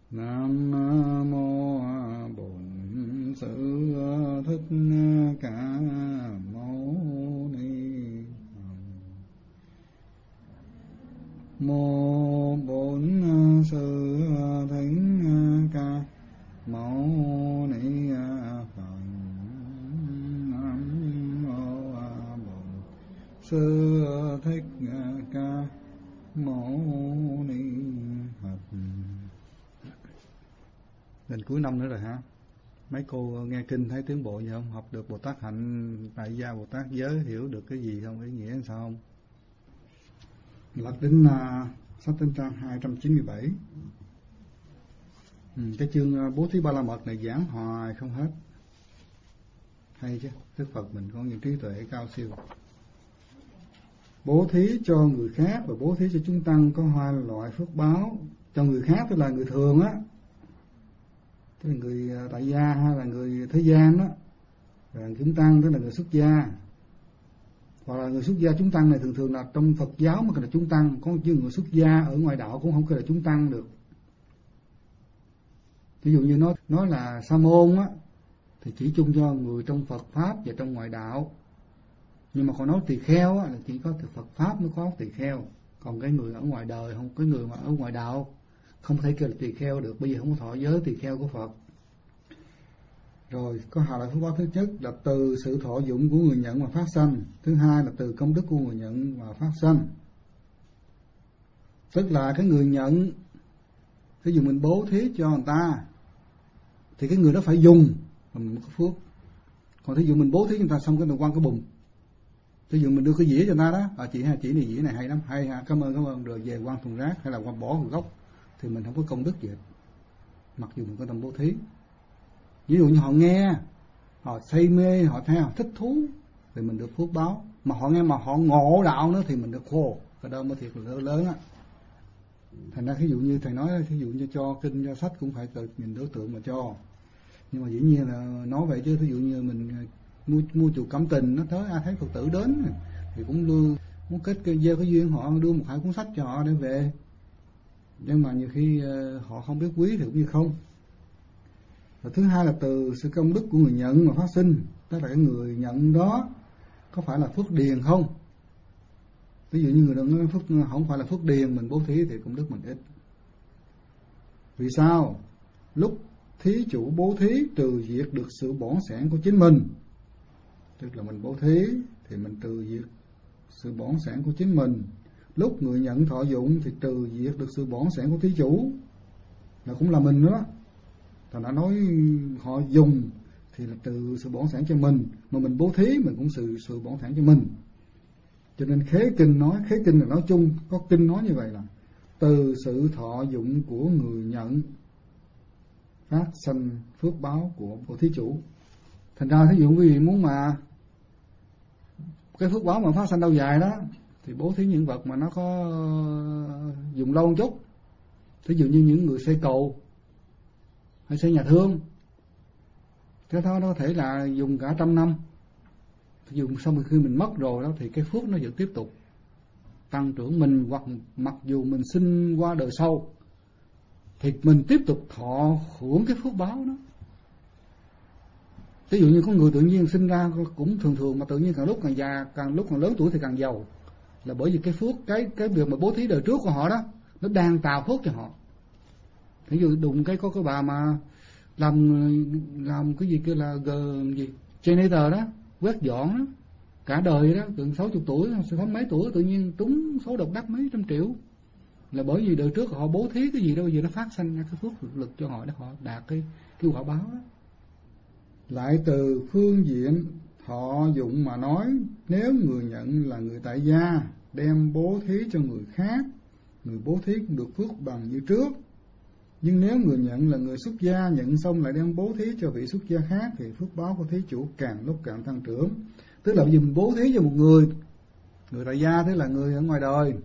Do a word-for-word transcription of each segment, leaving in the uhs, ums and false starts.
Nam mô Bổn Sư Thích Ca Mâu Ni. Mô Bổn Sư Thích Ca Mâu Ni Phật. Nam mô Bổn Sư Thích Ca Mâu Ni Phật. Đến cuối năm nữa rồi hả? Mấy cô nghe kinh thấy tiến bộ gì không? Học được Bồ Tát hạnh, tại gia Bồ Tát giới, hiểu được cái gì không? Ý nghĩa làm sao không? Lật đến uh, sách đến trang hai trăm chín mươi bảy. Ừ, cái chương bố thí ba la mật này giảng hoài không hết. Hay chứ, Đức Phật mình có những trí tuệ cao siêu. Bố thí cho người khác và bố thí cho chúng tăng có hai loại phước báo. Cho người khác tức là người thường á, tức là người tại gia hay là người thế gian đó. Rồi chúng tăng tức là người xuất gia. Hoặc là người xuất gia chúng tăng này thường thường là trong Phật giáo mà là chúng tăng, có chứ người xuất gia ở ngoài đạo cũng không phải là chúng tăng được. Ví dụ như nói nói là sa môn á thì chỉ chung cho người trong Phật pháp và trong ngoại đạo. Nhưng mà còn nói tỳ kheo á là chỉ có từ Phật pháp mới có tỳ kheo. Còn cái người ở ngoài đời không, cái người mà ở ngoài đạo không thể kêu là tỳ kheo được, bây giờ không có thọ giới tỳ kheo của Phật. Rồi có hai loại phước báo. Thứ nhất là từ sự thọ dụng của người nhận mà phát sanh. Thứ hai là từ công đức của người nhận mà phát sanh. Tức là cái người nhận, ví dụ mình bố thí cho người ta thì cái người đó phải dùng mà mình có phước. Còn thí dụ mình bố thí cho người ta xong cái mình quăng cái bùm, ví dụ mình đưa cái dĩa cho người ta đó, à, chị ha, chỉ này dĩa này hay lắm, hay ha, cảm ơn cảm ơn, rồi về quăng thùng rác hay là quăng bỏ vào gốc thì mình không có công đức gì, mặc dù mình có tâm bố thí. Ví dụ như họ nghe, họ say mê, họ theo, thích thú thì mình được phước báo. Mà họ nghe mà họ ngộ đạo nữa thì mình được khô, cái đó mới thiệt là lớn, lớn á. Thành ra ví dụ như thầy nói, ví dụ như cho kinh cho sách cũng phải từ nhìn đối tượng mà cho. Nhưng mà dĩ nhiên là nói vậy chứ ví dụ như mình mua mua chùa Cảm Tình, nó tới ai thấy Phật tử đến thì cũng đưa, muốn kết cái gieo cái duyên họ đưa một hai cuốn sách cho họ để về. Nhưng mà nhiều khi họ không biết quý thì cũng như không. Và thứ hai là từ sự công đức của người nhận mà phát sinh, tức là cái người nhận đó có phải là phước điền không. Ví dụ như người đừng nói phước không phải là phước điền, mình bố thí thì công đức mình ít. Vì sao? Lúc thí chủ bố thí trừ diệt được sự bỏn sẻn của chính mình, tức là mình bố thí thì mình trừ diệt sự bỏn sẻn của chính mình. Lúc người nhận thọ dụng thì trừ diệt được sự bỏn sẻn của thí chủ, là cũng là mình nữa. Ta đã nói họ dùng thì là từ sự bỏn sẻn cho mình, mà mình bố thí mình cũng sự sự bỏn sẻn cho mình. Cho nên khế kinh nói, khế kinh là nói chung, có kinh nói như vậy là từ sự thọ dụng của người nhận phát sanh phước báo của, của thí chủ. Thành ra thí dụ quý vị muốn mà cái phước báo mà phát sanh lâu dài đó thì bố thí những vật mà nó có dùng lâu một chút. Thí dụ như những người xây cầu hay xây nhà thương, cái đó nó có thể là dùng cả trăm năm. Dùng xong khi mình mất rồi đó thì cái phước nó vẫn tiếp tục tăng trưởng mình, hoặc mặc dù mình sinh qua đời sau thì mình tiếp tục thọ hưởng cái phước báo đó. Ví dụ như có người tự nhiên sinh ra cũng thường thường mà tự nhiên càng lúc càng già, càng lúc càng lớn tuổi thì càng giàu, là bởi vì cái phước, cái cái việc mà bố thí đời trước của họ đó nó đang tạo phước cho họ. Ví dụ đụng cái có cái bà mà làm làm cái gì kia là g gì janitor đó, quét dọn đó, cả đời đó, gần sáu chục tuổi, sáu mấy tuổi tự nhiên trúng số độc đắc mấy trăm triệu, là bởi vì đời trước họ bố thí cái gì đâu, giờ nó phát sinh ra cái phước lực, lực cho họ để họ đạt cái cái quả báo đó. Lại từ phương diện thọ dụng mà nói, nếu người nhận là người tại gia đem bố thí cho người khác, người bố thí cũng được phước bằng như trước. Nhưng nếu người nhận là người xuất gia, nhận xong lại đem bố thí cho vị xuất gia khác thì phước báo của thí chủ càng lúc càng tăng trưởng. Tức là bây giờ mình bố thí cho một người, người tại gia tức là người ở ngoài đời,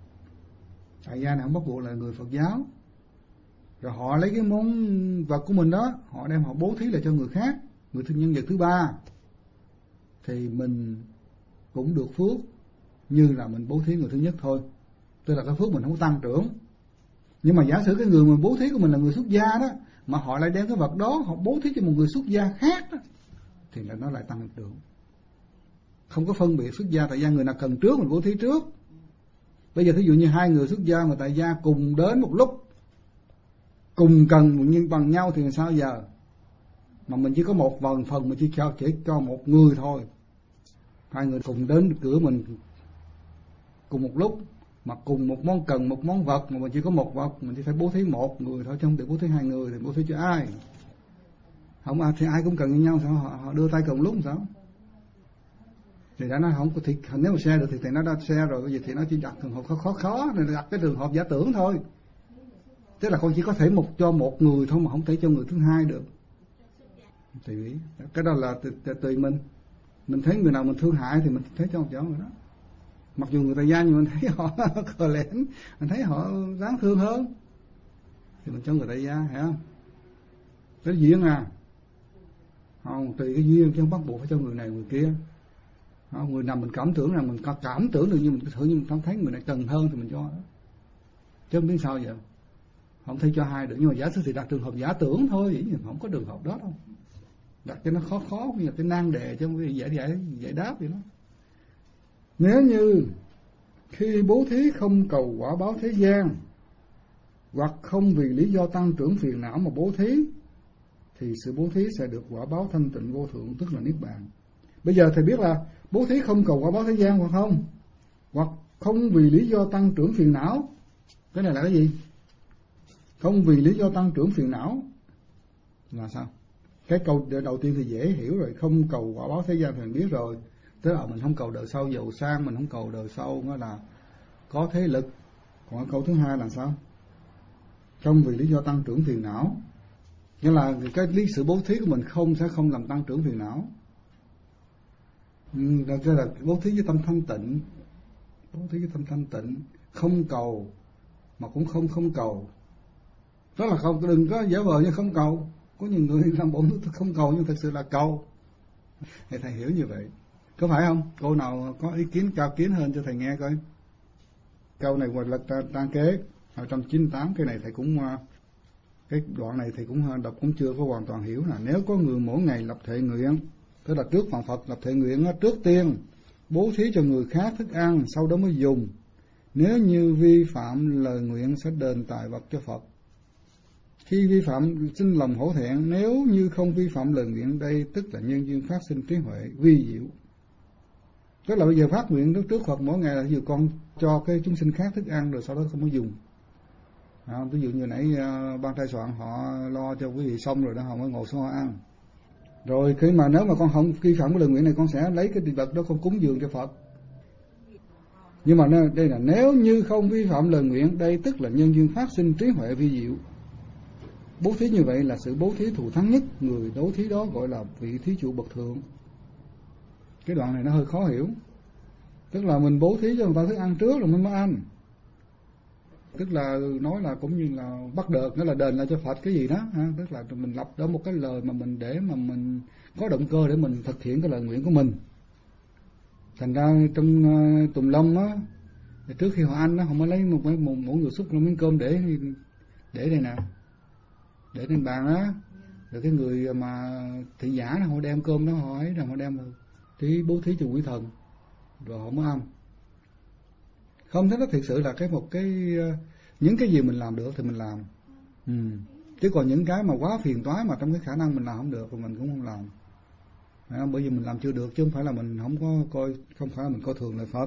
tại gia này không bắt buộc là người Phật giáo, rồi họ lấy cái món vật của mình đó, họ đem họ bố thí lại cho người khác, người thân nhân vật thứ ba, thì mình cũng được phước như là mình bố thí người thứ nhất thôi. Tức là cái phước mình không tăng trưởng. Nhưng mà giả sử cái người mà bố thí của mình là người xuất gia đó, mà họ lại đem cái vật đó họ bố thí cho một người xuất gia khác đó, thì là nó lại tăng lực lượng. Không có phân biệt xuất gia tại gia, người nào cần trước mình bố thí trước. Bây giờ thí dụ như hai người xuất gia mà tại gia cùng đến một lúc, cùng cần nhưng bằng nhau thì sao giờ? Mà mình chỉ có một phần phần, mình chỉ cho chỉ cho một người thôi. Hai người cùng đến cửa mình cùng một lúc, mà cùng một món cần, một món vật, mà mình chỉ có một vật, mình chỉ phải bố thí một người thôi, chứ không thể bố thí hai người. Thì bố thí cho ai? Không ai thì ai cũng cần như nhau, sao họ, họ đưa tay cùng lúc sao? Thì đã nói không có, thì nếu mà share được thì thầy nó đã share rồi, bây giờ thì nó chỉ đặt trường hợp khó khó khó nên đặt cái trường hợp giả tưởng thôi. Tức là con chỉ có thể một cho một người thôi, mà không thể cho người thứ hai được. Thì cái đó là tùy mình. Mình thấy người nào mình thương hại thì mình thấy cho một chỗ người đó. Mặc dù người ta gia nhưng mình thấy họ cờ lẻn, mình thấy họ đáng thương hơn, thì mình cho người ta gia, hiểu không? Cái duyên à, không tùy cái duyên chứ không bắt buộc phải cho người này người kia. Không, người nào mình cảm tưởng rằng mình cảm tưởng được, nhưng mình thử nhưng mình không thấy người này cần hơn thì mình cho đó. Chứ không biết sao vậy. Không thể cho hai được, nhưng mà giả sử thì đặt trường hợp giả tưởng thôi, nhưng không có trường hợp đó đâu. Đặt cho nó khó khó, như là cái nan đề chứ không phải giải giải giải đáp gì đó. Nếu như khi bố thí không cầu quả báo thế gian, hoặc không vì lý do tăng trưởng phiền não mà bố thí, thì sự bố thí sẽ được quả báo thanh tịnh vô thượng, tức là niết bàn. Bây giờ thầy biết là bố thí không cầu quả báo thế gian hoặc không, hoặc không vì lý do tăng trưởng phiền não. Cái này là cái gì? Không vì lý do tăng trưởng phiền não là sao? Cái câu đầu tiên thì dễ hiểu rồi, không cầu quả báo thế gian thì mình biết rồi. Tức là mình không cầu đời sau giàu sang, mình không cầu đời sau nó là có thế lực. Còn câu thứ hai là sao? Không vì lý do tăng trưởng phiền não, nghĩa là cái lý sự bố thí của mình không sẽ không làm tăng trưởng phiền não. Đó là bố thí với tâm thanh tịnh, bố thí với tâm thanh tịnh, không cầu mà cũng không không cầu. Đó là không, đừng có giả vờ như không cầu. Có nhiều người làm bộ không cầu nhưng thật sự là cầu. Thì thầy hiểu như vậy, có phải không? Cô nào có ý kiến cao kiến hơn cho thầy nghe coi. Câu này ngoài lật trang kế hai trăm chín mươi tám, cái này thầy cũng, cái đoạn này thầy cũng đọc cũng chưa có hoàn toàn hiểu là nếu có người mỗi ngày lập thệ nguyện, tức là trước phần Phật lập thệ nguyện, trước tiên bố thí cho người khác thức ăn, sau đó mới dùng. Nếu như vi phạm lời nguyện sẽ đền tài vật cho Phật. Khi vi phạm sinh lòng hổ thẹn, nếu như không vi phạm lời nguyện, đây tức là nhân duyên phát sinh trí huệ vi diệu. Tức là bây giờ phát nguyện trước trước Phật mỗi ngày là ví dụ con cho cái chúng sinh khác thức ăn rồi sau đó không có dùng. À, ví dụ như nãy uh, ban trai soạn họ lo cho quý vị xong rồi đó, họ mới ngồi xuống họ ăn. Rồi khi mà nếu mà con không vi phạm cái lời nguyện này, con sẽ lấy cái vật đó con cúng dường cho Phật. Nhưng mà đây là nếu như không vi phạm lời nguyện, đây tức là nhân duyên phát sinh trí huệ vi diệu. Bố thí như vậy là sự bố thí thù thắng nhất, người bố thí đó gọi là vị thí chủ bậc thượng. Cái đoạn này nó hơi khó hiểu. Tức là mình bố thí cho người ta thức ăn trước rồi mình mới ăn. Tức là nói là cũng như là bắt đợt, nghĩa là đền lại cho Phật cái gì đó ha? Tức là mình lập đó một cái lời mà mình để mà mình có động cơ để mình thực hiện cái lời nguyện của mình. Thành ra trong uh, Tùng Lâm á, trước khi họ ăn đó, họ mới lấy một cái một muỗng dừa xúc, một miếng cơm để để đây nè, để trên bàn á. Rồi cái người mà thị giả họ đem cơm đó, họ ấy rằng họ đem thì bố thí cho quỷ thần, rồi họ mới ăn. Không, thế đó thực sự là cái một cái những cái gì mình làm được thì mình làm. Ừ. Chứ còn những cái mà quá phiền toái mà trong cái khả năng mình làm không được thì mình cũng không làm. À, bởi vì mình làm chưa được chứ không phải là mình không có coi, không phải là mình coi thường lời Phật.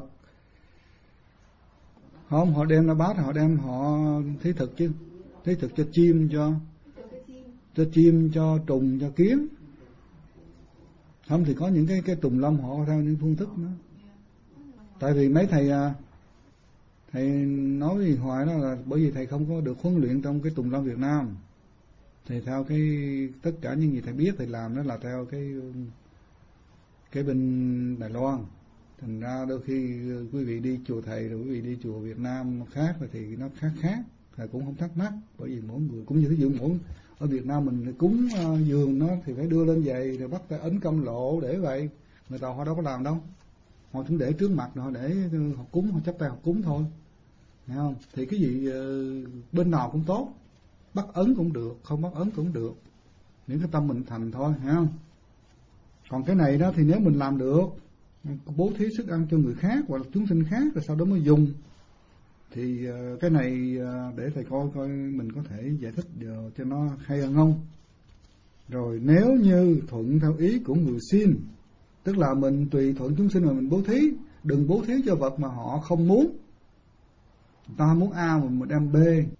Không, họ đem ra bát, họ đem họ thí thực chứ, thí thực cho chim, cho cho chim, cho trùng, cho kiến. Không thì có những cái cái Tùng Lâm họ theo những phương thức nữa. Tại vì mấy thầy thầy nói gì hoài đó là bởi vì thầy không có được huấn luyện trong cái Tùng Lâm Việt Nam. Thầy theo cái tất cả những gì thầy biết thầy làm đó là theo cái cái bên Đài Loan. Thành ra đôi khi quý vị đi chùa thầy rồi quý vị đi chùa Việt Nam khác thì nó khác khác. Thầy cũng không thắc mắc, bởi vì mỗi người cũng như ví dụ mỗi ở Việt Nam mình cúng uh, giường nó thì phải đưa lên giày rồi bắt tay ấn công lộ để vậy. Người ta họ đâu có làm đâu. Họ cũng để trước mặt họ để họ cúng, họ chắp tay họ cúng thôi. Thấy không? Thì cái gì bên nào cũng tốt, bắt ấn cũng được, không bắt ấn cũng được, những cái tâm mình thành thôi, thấy không? Còn cái này đó thì nếu mình làm được, bố thí sức ăn cho người khác hoặc là chúng sinh khác rồi sau đó mới dùng, thì cái này để thầy coi coi mình có thể giải thích cho nó hay hơn không. Rồi nếu như thuận theo ý của người xin, tức là mình tùy thuận chúng sinh mà mình bố thí, đừng bố thí cho vật mà họ không muốn. Ta muốn A mà mình đem B.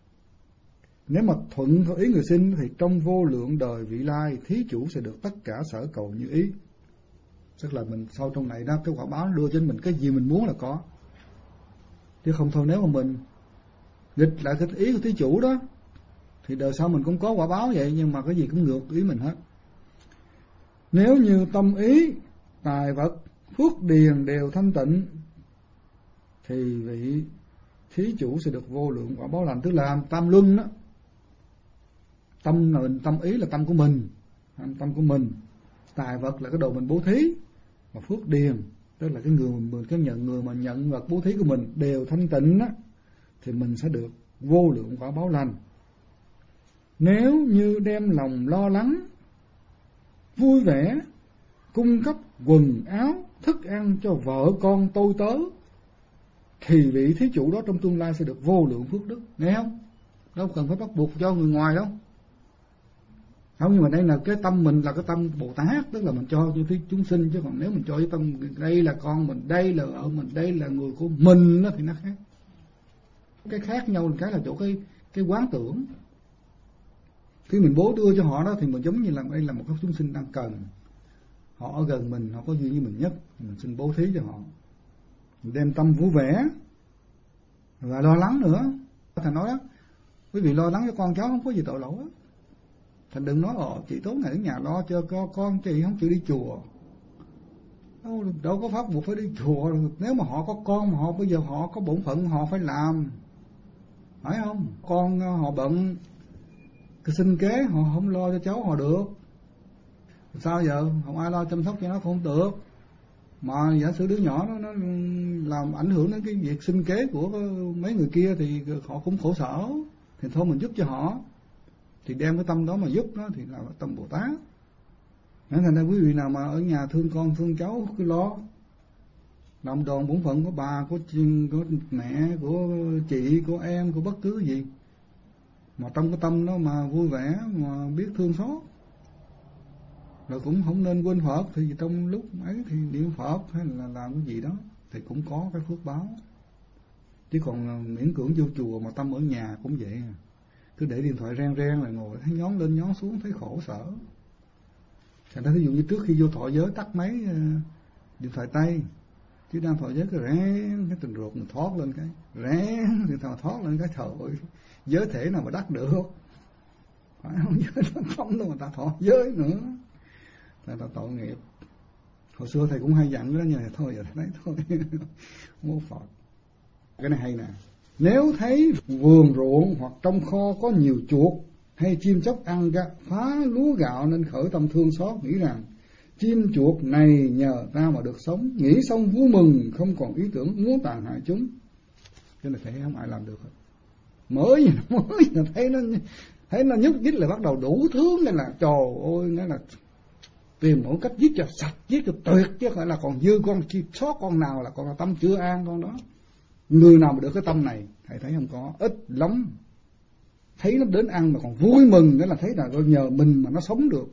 Nếu mà thuận theo ý người xin thì trong vô lượng đời vị lai, thí chủ sẽ được tất cả sở cầu như ý. Tức là mình sau trong này đó, cái quả báo đưa cho mình cái gì mình muốn là có. Chứ không thôi nếu mà mình nghịch lại cái ý của thí chủ đó, thì đời sau mình cũng có quả báo vậy, nhưng mà cái gì cũng ngược ý mình hết. Nếu như tâm ý, tài vật, phước điền đều thanh tịnh, thì vị thí chủ sẽ được vô lượng quả báo lành. Tức là tam luân đó, tâm là mình, tâm ý là tâm của mình, tâm của mình, tài vật là cái đồ mình bố thí, mà phước điền tức là cái người mình cái nhận người mà nhận vật bố thí của mình đều thanh tịnh á, thì mình sẽ được vô lượng quả báo lành. Nếu như đem lòng lo lắng, vui vẻ, cung cấp quần áo, thức ăn cho vợ con tôi tớ, thì vị thí chủ đó trong tương lai sẽ được vô lượng phước đức, nghe không? Đâu cần phải bắt buộc cho người ngoài đâu. Không, nhưng mà đây là cái tâm mình là cái tâm Bồ Tát, tức là mình cho cho chúng sinh, chứ còn nếu mình cho với tâm đây là con mình, đây là vợ mình, đây là người của mình đó, thì nó khác. Cái khác nhau là cái là chỗ cái cái quán tưởng. Khi mình bố đưa cho họ đó thì mình giống như là đây là một cái chúng sinh đang cần, họ ở gần mình, họ có duyên với mình nhất, mình xin bố thí cho họ, mình đem tâm vui vẻ và lo lắng nữa. Thầy nói đó, quý vị lo lắng cho con cháu không có gì tội lỗi đó. Thành đừng nói ồ chị tốt ngày ở nhà lo cho con, con chị không chịu đi chùa. Đâu, đâu có pháp buộc phải đi chùa. Nếu mà họ có con mà họ bây giờ họ có bổn phận họ phải làm, phải không? Con họ bận cái sinh kế, họ không lo cho cháu họ được, sao giờ? Không ai lo chăm sóc cho nó cũng không được. Mà giả sử đứa nhỏ nó, nó làm ảnh hưởng đến cái việc sinh kế của mấy người kia thì họ cũng khổ sở. Thì thôi mình giúp cho họ, thì đem cái tâm đó mà giúp nó thì là tâm Bồ Tát. Nên thành ra quý vị nào mà ở nhà thương con thương cháu cứ lo, làm đòn bổn phận của bà, của, của mẹ, của chị, của em, của bất cứ gì, mà trong cái tâm đó mà vui vẻ, mà biết thương xót, rồi cũng không nên quên Phật. Thì trong lúc ấy thì niệm Phật hay là làm cái gì đó thì cũng có cái phước báo. Chứ còn miễn cưỡng vô chùa mà tâm ở nhà cũng vậy, cứ để điện thoại reng reng là ngồi thấy nhón lên nhón xuống thấy khổ sở. Thành ra ví dụ như trước khi vô thọ giới tắt máy uh, điện thoại tay, chứ đang thọ giới cái reng cái tình ruột mình thoát lên cái reng điện thoại thoát lên cái trời ơi, giới thể nào mà đắc được, phải không? Giới nó không đâu mà ta thọ giới nữa là ta tội nghiệp. Hồi xưa thầy cũng hay dặn cái đó, như này thôi giờ thấy thôi mua Phật. Cái này hay nè, nếu thấy vườn ruộng hoặc trong kho có nhiều chuột hay chim chóc ăn gà, phá lúa gạo nên khởi tâm thương xót, nghĩ rằng chim chuột này nhờ ta mà được sống, nghĩ xong vui mừng, không còn ý tưởng muốn tàn hại chúng. Cái này thấy không ai làm được hết. Mới gì mới gì thấy nó thấy nó nhúc nhích là bắt đầu đủ thứ, nên là trời ơi, nghĩa là tìm một cách giết cho sạch, giết cho tuyệt, chứ không phải là còn dư con chim sót con nào là còn là tâm chưa an con đó. Người nào mà được cái tâm này thầy thấy không có, ít lắm. Thấy nó đến ăn mà còn vui mừng, nghĩa là thấy là nhờ mình mà nó sống được.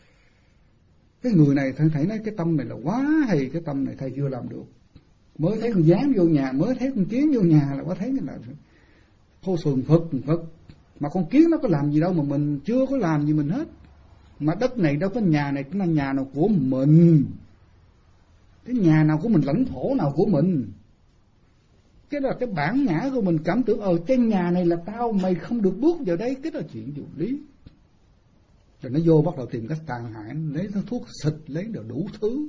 Cái người này thầy thấy nói cái tâm này là quá hay, cái tâm này thầy chưa làm được. Mới thấy con gián vô nhà, mới thấy con kiến vô nhà là có thấy cái là thôi sườn phật phật. Mà con kiến nó có làm gì đâu mà mình chưa có làm gì mình hết. Mà đất này đâu có nhà này cũng là nhà nào của mình. Cái nhà nào của mình, lãnh thổ nào của mình. Cái đó là cái bản ngã của mình cảm tưởng ở trên nhà này là tao, mày không được bước vào đây. Cái đó là chuyện vô lý. Rồi nó vô bắt đầu tìm cách tàn hại, lấy thuốc xịt, lấy được đủ thứ.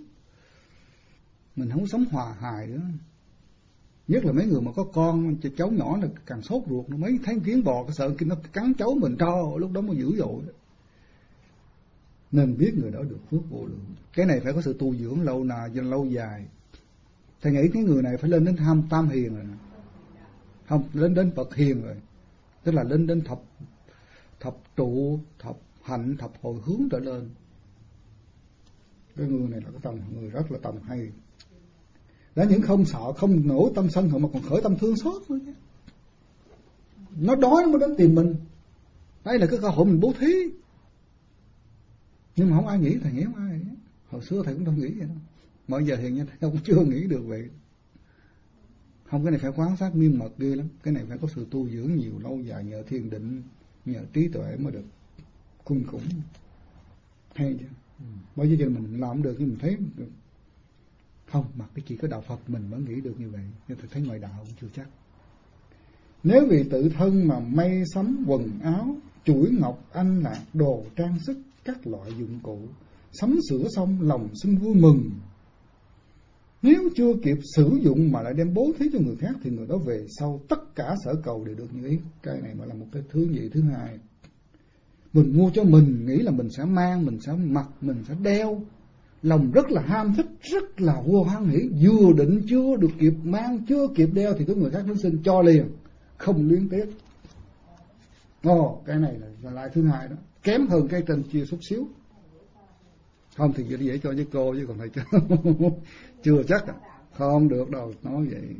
Mình không sống hòa hài nữa. Nhất là mấy người mà có con, cháu nhỏ là càng sốt ruột. Nó mấy thấy kiến bò, cái sợ khi nó cắn cháu mình, trời, lúc đó mới dữ dội. Nên biết người đó được phước vô lượng. Cái này phải có sự tu dưỡng lâu nào, lâu dài. Thầy nghĩ cái người này phải lên đến tham tam hiền rồi nè. Không, lên đến bậc hiền rồi, tức là lên đến thập thập trụ, thập hạnh, thập hồi hướng trở lên. Cái người này là cái tầm người rất là tầm hay. Đã những không sợ, không nổi tâm sân hận mà còn khởi tâm thương xót nữa chứ. Nó đói nó mới đến tìm mình. Đây là cái cơ hội mình bố thí. Nhưng mà không ai nghĩ, thầy nghĩ không ai nghĩ. Hồi xưa thầy cũng không nghĩ vậy đâu. Mà giờ hiện nhiên thầy cũng chưa nghĩ được vậy. Không, cái này phải quan sát miên mật ghê lắm. Cái này phải có sự tu dưỡng nhiều lâu dài, nhờ thiền định, nhờ trí tuệ mới được. Cung khủng. Hay chứ. Ừ. Bao giờ mình làm không được nhưng mình thấy được. Không, mà cái chỉ có đạo Phật mình mới nghĩ được như vậy. Nhưng tôi thấy ngoài đạo cũng chưa chắc. Nếu vì tự thân mà may sắm quần áo, chuỗi ngọc anh lạc, đồ trang sức, các loại dụng cụ, sắm sửa xong lòng xin vui mừng. Nếu chưa kịp sử dụng mà lại đem bố thí cho người khác thì người đó về sau tất cả sở cầu đều được như ý. Cái này mà là một cái thứ gì thứ hai. Mình mua cho mình, nghĩ là mình sẽ mang, mình sẽ mặc, mình sẽ đeo. Lòng rất là ham thích, rất là vô hoan hỷ. Vừa định chưa được kịp mang, chưa kịp đeo thì có người khác đến xin cho liền, không luyến tiếc. Ồ, cái này là lại thứ hai đó. Kém hơn cái trên chia chút xíu. Không thì dễ cho với cô, chứ còn thầy chưa, chưa chắc. Không được đâu, nói vậy.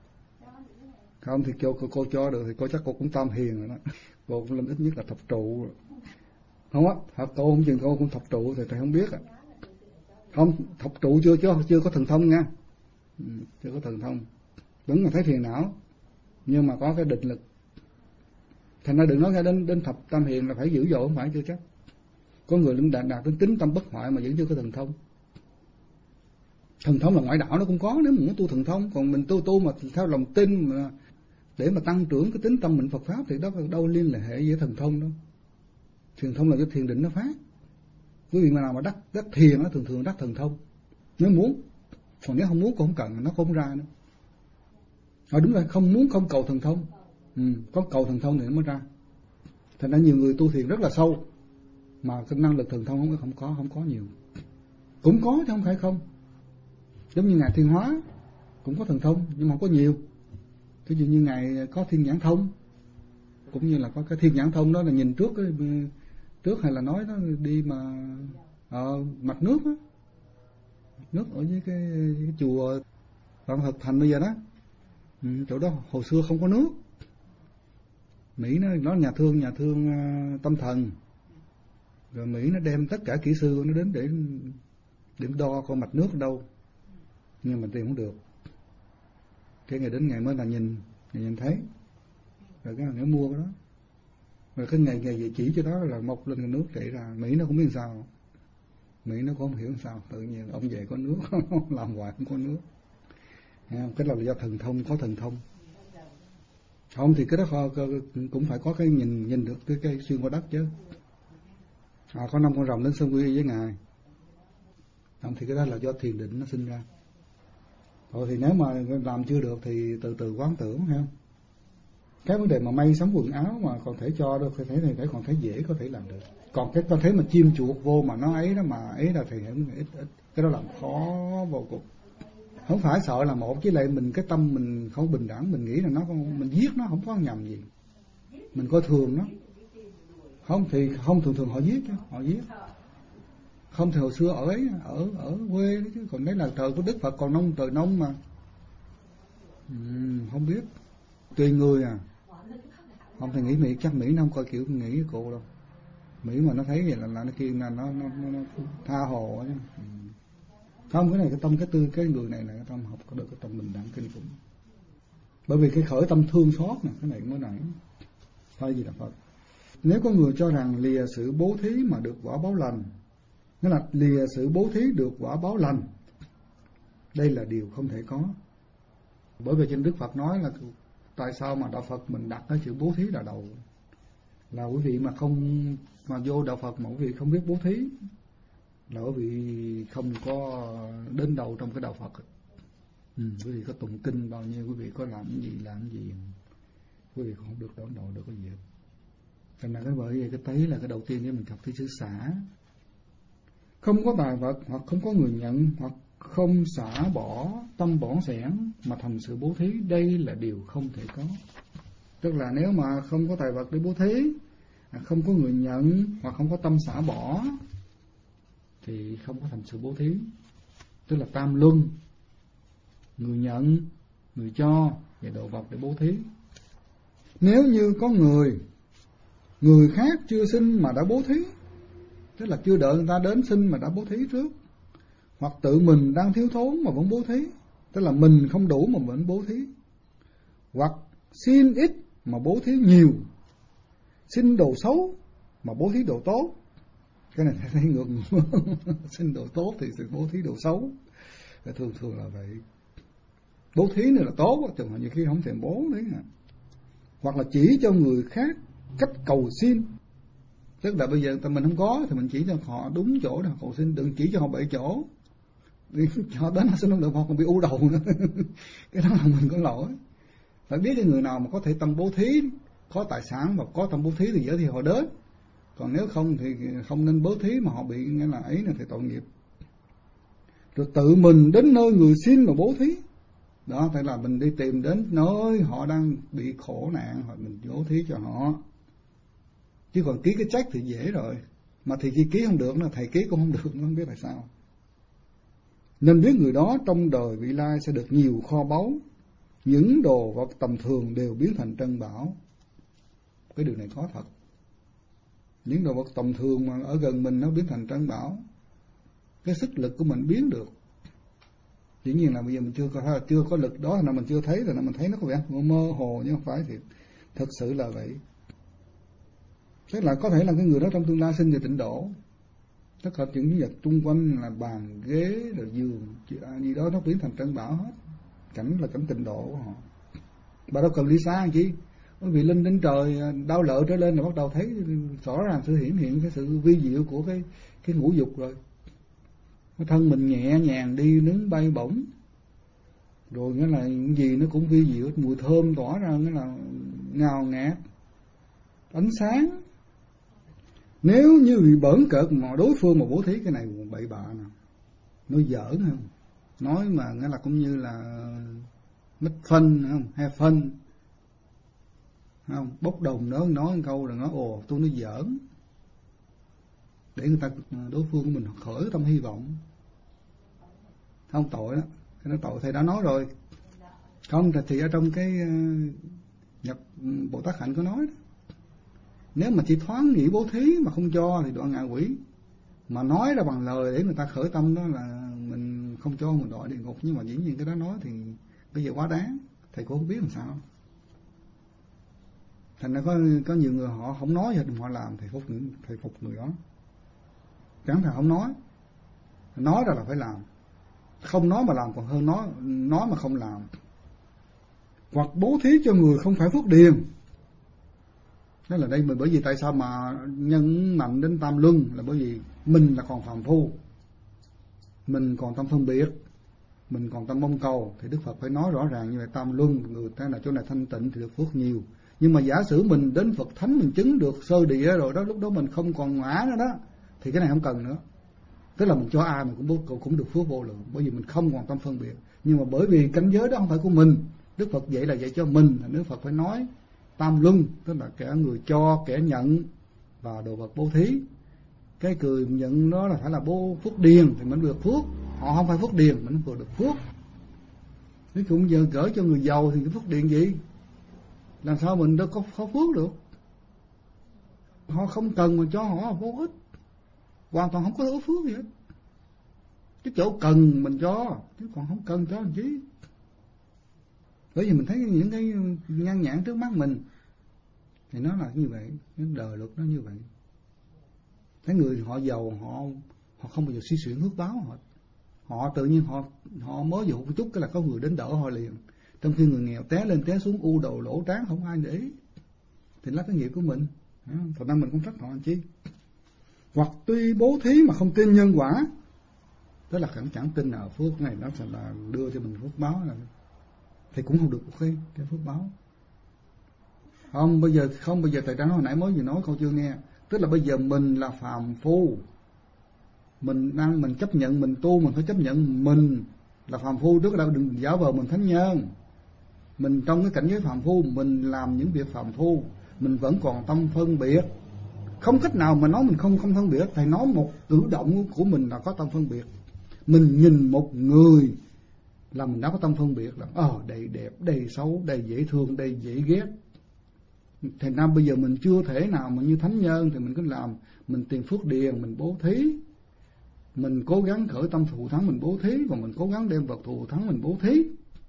Không thì cô, cô, cô cho được thì cô chắc cô cũng tam hiền rồi đó. Cô cũng lên ít nhất là thập trụ rồi. Không á, thật cô không chừng cô cũng thập trụ thì thầy không biết à. Không, thập trụ chưa chưa chưa có thần thông nha. Ừ, chưa có thần thông. Đúng là thấy thiền não, nhưng mà có cái định lực. Thành ra đừng nói nghe đến đến thập tam hiền là phải dữ dội, không phải, chưa chắc. Có người cũng đạt đạt đến tính tâm bất hoại mà vẫn chưa có thần thông. Thần thông là ngoại đạo nó cũng có nếu mình muốn tu thần thông, còn mình tu tu mà theo lòng tin mà để mà tăng trưởng cái tính tâm mình Phật pháp thì đó đâu liên hệ với thần thông đâu. Thần thông là cái thiền định nó phát. Quý vị mà nào mà đắc đắc thiền nó thường thường đắc thần thông nếu muốn, còn nếu không muốn cũng không cần, nó không ra nữa. À, đúng rồi, không muốn không cầu thần thông. Ừ, có cầu thần thông thì nó mới ra. Thành ra nhiều người tu thiền rất là sâu mà cái năng lực thần thông không không có không có nhiều. Cũng có chứ không phải không. Giống như ngài Thiên Hóa cũng có thần thông nhưng mà không có nhiều. Ví dụ như ngài có thiên nhãn thông, cũng như là có cái thiên nhãn thông đó là nhìn trước cái trước hay là nói nó đi mà ờ, mặt nước á, nước ở dưới cái, cái chùa Vạn Thực Thành bây giờ đó. Ừ, chỗ đó hồi xưa không có nước. Mỹ nó nó nhà thương nhà thương uh, tâm thần. Rồi Mỹ nó đem tất cả kỹ sư nó đến để điểm đo coi mạch nước ở đâu. Nhưng mà tìm không được. Cái ngày đến ngày mới là nhìn, nhìn thấy. Rồi cái ngày mua cái đó. Rồi cái ngày ngày về chỉ cho đó là mọc lên cái nước chảy ra. Mỹ nó không biết sao. Mỹ nó cũng không hiểu sao. Tự nhiên ông về có nước, làm hoài không có nước. Cái đó là do thần thông, có thần thông. Không thì cái đó cũng phải có cái nhìn nhìn được cái, cái xuyên qua đất chứ. À, có năm con rồng đến sân quy y với ngài. Không thì cái đó là do thiền định nó sinh ra. Rồi thì nếu mà làm chưa được thì từ từ quán tưởng, hay không? Cái vấn đề mà may sắm quần áo mà còn thể cho được, thể này thể còn thấy dễ có thể làm được. Còn cái con thấy mà chim chuột vô mà nó ấy đó mà ấy là thì ít, ít, cái đó làm khó vô cùng. Không phải sợ là một, chứ lại mình cái tâm mình không bình đẳng, mình nghĩ là nó mình giết nó không có nhầm gì, mình coi thường nó. Không thì không thường thường họ giết chứ, họ giết. Không thì hồi xưa ở ấy ở ở quê đấy chứ, còn đấy là thời của Đức Phật còn nông trời nông mà. Ừ, không biết, tùy người à. Không thì nghĩ Mỹ chắc Mỹ nó không coi kiểu nghĩ cái cụ đâu. Mỹ mà nó thấy vậy là là nó kia là nó nó, nó, nó tha hồ chứ. Ừ. Không, cái này cái tâm cái tư cái người này là cái tâm học có được cái tâm bình đẳng kinh khủng. Bởi vì cái khởi tâm thương xót nè, cái này mới nãy phải gì là Phật. Nếu có người cho rằng lìa sự bố thí mà được quả báo lành, nghĩa là lìa sự bố thí được quả báo lành, đây là điều không thể có. Bởi vì trên Đức Phật nói là tại sao mà đạo Phật mình đặt cái chữ bố thí là đầu, là quý vị mà không mà vô đạo Phật mà quý vị không biết bố thí là quý vị không có đến đầu trong cái đạo Phật. Ừ, quý vị có tụng kinh bao nhiêu, quý vị có làm cái gì làm cái gì, quý vị không được đón đầu được cái gì. Thành ra cái bởi vì cái tấy là cái đầu tiên để mình học cái chữ xả. Không có bài vật hoặc không có người nhận hoặc không xả bỏ tâm bỏn sẻn mà thành sự bố thí, đây là điều không thể có. Tức là nếu mà không có tài vật để bố thí, không có người nhận hoặc không có tâm xả bỏ thì không có thành sự bố thí. Tức là tam luân, người nhận, người cho và đồ vật để bố thí. Nếu như có người người khác chưa xin mà đã bố thí, tức là chưa đợi người ta đến xin mà đã bố thí trước, hoặc tự mình đang thiếu thốn mà vẫn bố thí, tức là mình không đủ mà vẫn bố thí, hoặc xin ít mà bố thí nhiều, xin đồ xấu mà bố thí đồ tốt. Cái này thấy ngược. Xin đồ tốt thì sự bố thí đồ xấu, thường thường là vậy. Bố thí này là tốt, chẳng hạn như khi không thèm bố đấy. Hoặc là chỉ cho người khác cách cầu xin, tức là bây giờ mình không có thì mình chỉ cho họ đúng chỗ để cầu xin, đừng chỉ cho họ bảy chỗ. Họ đến xin không được họ còn bị u đầu nữa. Cái đó là mình có lỗi. Phải biết cái người nào mà có thể tâm bố thí, có tài sản và có tâm bố thí thì giới thiệu họ đến. Còn nếu không thì không nên bố thí mà họ bị nghĩa là ấy là thì tội nghiệp. Rồi tự mình đến nơi người xin mà bố thí. Đó, phải là mình đi tìm đến nơi họ đang bị khổ nạn, hoặc mình bố thí cho họ. Chứ còn ký cái check thì dễ rồi. Mà thì khi ký không được, thầy ký cũng không được, không biết tại sao. Nên biết người đó trong đời vị lai sẽ được nhiều kho báu. Những đồ vật tầm thường đều biến thành trân bảo. Cái điều này có thật. Những đồ vật tầm thường mà ở gần mình nó biến thành trân bảo. Cái sức lực của mình biến được. Dĩ nhiên là bây giờ mình chưa có, chưa có lực đó, là mình chưa thấy, là mình thấy nó có vẻ mơ hồ, nhưng không phải thì thật sự là vậy. Thế là có thể là cái người đó trong tương lai sinh về tịnh độ. Tất cả những vật xung quanh là bàn, ghế, rồi giường, gì đó nó biến thành trân bảo hết. Cảnh là cảnh tịnh độ của họ. Bà đâu cần đi xa làm chi. Bởi vì linh đến trời đau lợi trở lên là bắt đầu thấy rõ ràng sự hiển hiện cái sự vi diệu của cái cái ngũ dục rồi. Cái thân mình nhẹ nhàng đi nướng bay bổng. Rồi nghĩa là những gì nó cũng vi diệu, mùi thơm tỏa ra nghĩa là ngào ngạt, ánh sáng. Nếu như bị bỡn cợt mà đối phương mà bố thí cái này bậy bạ nè, nói giỡn không? Nói mà nghĩa là cũng như là mít phân không, hay phân không, bốc đồng đó nói một câu là nói ồ tôi nói giỡn, để người ta đối phương của mình khởi tâm hy vọng. Không tội đó, cái đó tội thầy đã nói rồi. Không thì ở trong cái nhập Bồ Tát Hạnh có nói đó. Nếu mà chỉ thoáng nghĩ bố thí mà không cho thì đoạn ngạ quỷ. Mà nói ra bằng lời để người ta khởi tâm đó là mình không cho mình đọa địa ngục. Nhưng mà dĩ nhiên cái đó nói thì bây giờ quá đáng. Thầy cũng không biết làm sao. Thành ra có, có nhiều người họ không nói gì họ làm, thầy phục, thầy phục người đó. Chẳng thà không nói. Nói ra là phải làm. Không nói mà làm còn hơn nói, nói mà không làm. Hoặc bố thí cho người không phải phước điền. Đó là đây, bởi vì tại sao mà nhân mạnh đến tam luân là bởi vì mình là còn phàm phu, mình còn tâm phân biệt, mình còn tâm mong cầu, thì Đức Phật phải nói rõ ràng như vậy. Tam luân người ta là chỗ này thanh tịnh thì được phước nhiều. Nhưng mà giả sử mình đến Phật thánh mình chứng được sơ địa rồi đó, lúc đó mình không còn ngã nữa đó, thì cái này không cần nữa. Tức là mình cho ai mình cũng cũng được phước vô lượng, bởi vì mình không còn tâm phân biệt. Nhưng mà bởi vì cảnh giới đó không phải của mình, Đức Phật dạy là dạy cho mình, Đức Phật phải nói tam luân, tức là kẻ người cho, kẻ nhận và đồ vật bố thí. Cái cười nhận đó là phải là bố phước điền thì mình được phước, họ không phải phước điền mình vừa được phước. Nếu cũng giờ gửi cho người giàu thì cái phước điền gì, làm sao mình đâu có, có phước được. Họ không cần mà cho họ vô ích, hoàn toàn không có ước phước gì hết. Cái chỗ cần mình cho, chứ còn không cần cho làm chi. Bởi vì mình thấy những cái nhan nhản trước mắt mình thì nó là như vậy, cái đời luật nó như vậy. Thấy người họ giàu họ họ không bao giờ suy xuyển phước báo họ. Họ tự nhiên họ họ mới dụ một chút cái là có người đến đỡ họ liền. Trong khi người nghèo té lên té xuống u đầu lỗ trán không ai để ý. Thì là cái nghiệp của mình. Thật ra mình không trách họ làm chi. Hoặc tuy bố thí mà không tin nhân quả, tức là chẳng chẳng tin nào phước này nó sẽ là đưa cho mình phước báo là thì cũng không được cái, cái phước báo. Không bây giờ không bây giờ thầy đã nói hồi nãy mới vừa nói câu chưa nghe, tức là bây giờ mình là phàm phu, Mình đang mình chấp nhận mình tu, mình phải chấp nhận mình là phàm phu, trước đâu đừng giả vờ mình thánh nhân. Mình trong cái cảnh giới phàm phu, mình làm những việc phàm phu, mình vẫn còn tâm phân biệt. Không cách nào mà nói mình không không phân biệt. Thầy nói một cử động của mình là có tâm phân biệt. Mình nhìn một người là mình đã có tâm phân biệt là ờ oh, đây đẹp, đây xấu, đây dễ thương, đây dễ ghét. Thành ra bây giờ mình chưa thể nào mà như thánh nhân thì mình cứ làm, mình tìm phước điền, mình bố thí, mình cố gắng khởi tâm thù thắng mình bố thí, và mình cố gắng đem vật thù thắng mình bố thí.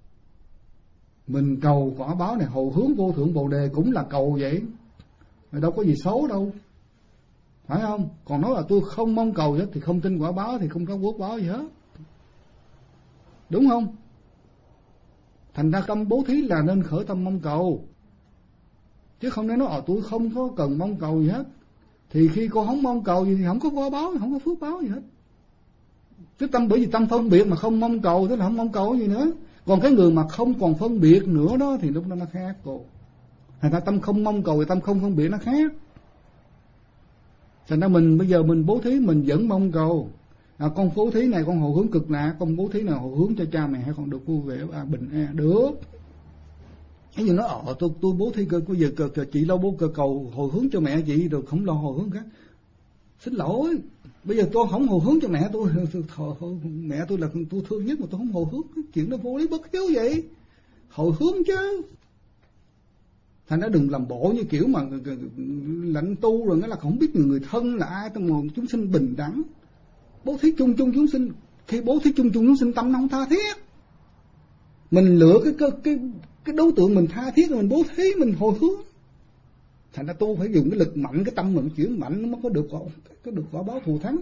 Mình cầu quả báo này hồi hướng vô thượng bồ đề cũng là cầu vậy, mà đâu có gì xấu đâu, phải không? Còn nói là tôi không mong cầu hết thì không tin quả báo, thì không có quốc báo gì hết, đúng không? Thành ra tâm bố thí là nên khởi tâm mong cầu, chứ không nên nói ờ tôi không có cần mong cầu gì hết. Thì khi cô không mong cầu gì thì không có quả báo, không có phước báo gì hết. Cái tâm, bởi vì tâm phân biệt mà không mong cầu, tức là không mong cầu gì nữa. Còn cái người mà không còn phân biệt nữa đó thì lúc đó nó khác cô. Thành ra tâm không mong cầu thì tâm không phân biệt nó khác. Thành ra mình bây giờ mình bố thí mình vẫn mong cầu. À, con bố thí này con hồi hướng cực lạc, con bố thí này hồi hướng cho cha mẹ hay con được vui vẻ à, bình an được. Cái gì nó ờ tôi tôi bố thí cơ, bây giờ cờ, cờ, chị lo bố cơ cầu hồi hướng cho mẹ chị được, không lo hồi hướng khác. Xin lỗi, bây giờ tôi không hồi hướng cho mẹ tôi, tôi, tôi mẹ tôi là tôi thương nhất mà tôi không hồi hướng, chuyện đó vô lý bất hiếu vậy. Hồi hướng chứ. Thành ra đừng làm bộ như kiểu mà lãnh tu rồi, nghĩa là không biết người, người thân là ai, tâm hồn chúng sinh bình đẳng. Bố thí chung chung chúng sinh, khi bố thí chung chung chúng sinh tâm nó không tha thiết. Mình lựa cái cái cái cái đối tượng mình tha thiết rồi mình bố thí, mình hồi hướng. Thành ra tu phải dùng cái lực mạnh, cái tâm mình chuyển mạnh nó mới có được có được quả báo thù thắng.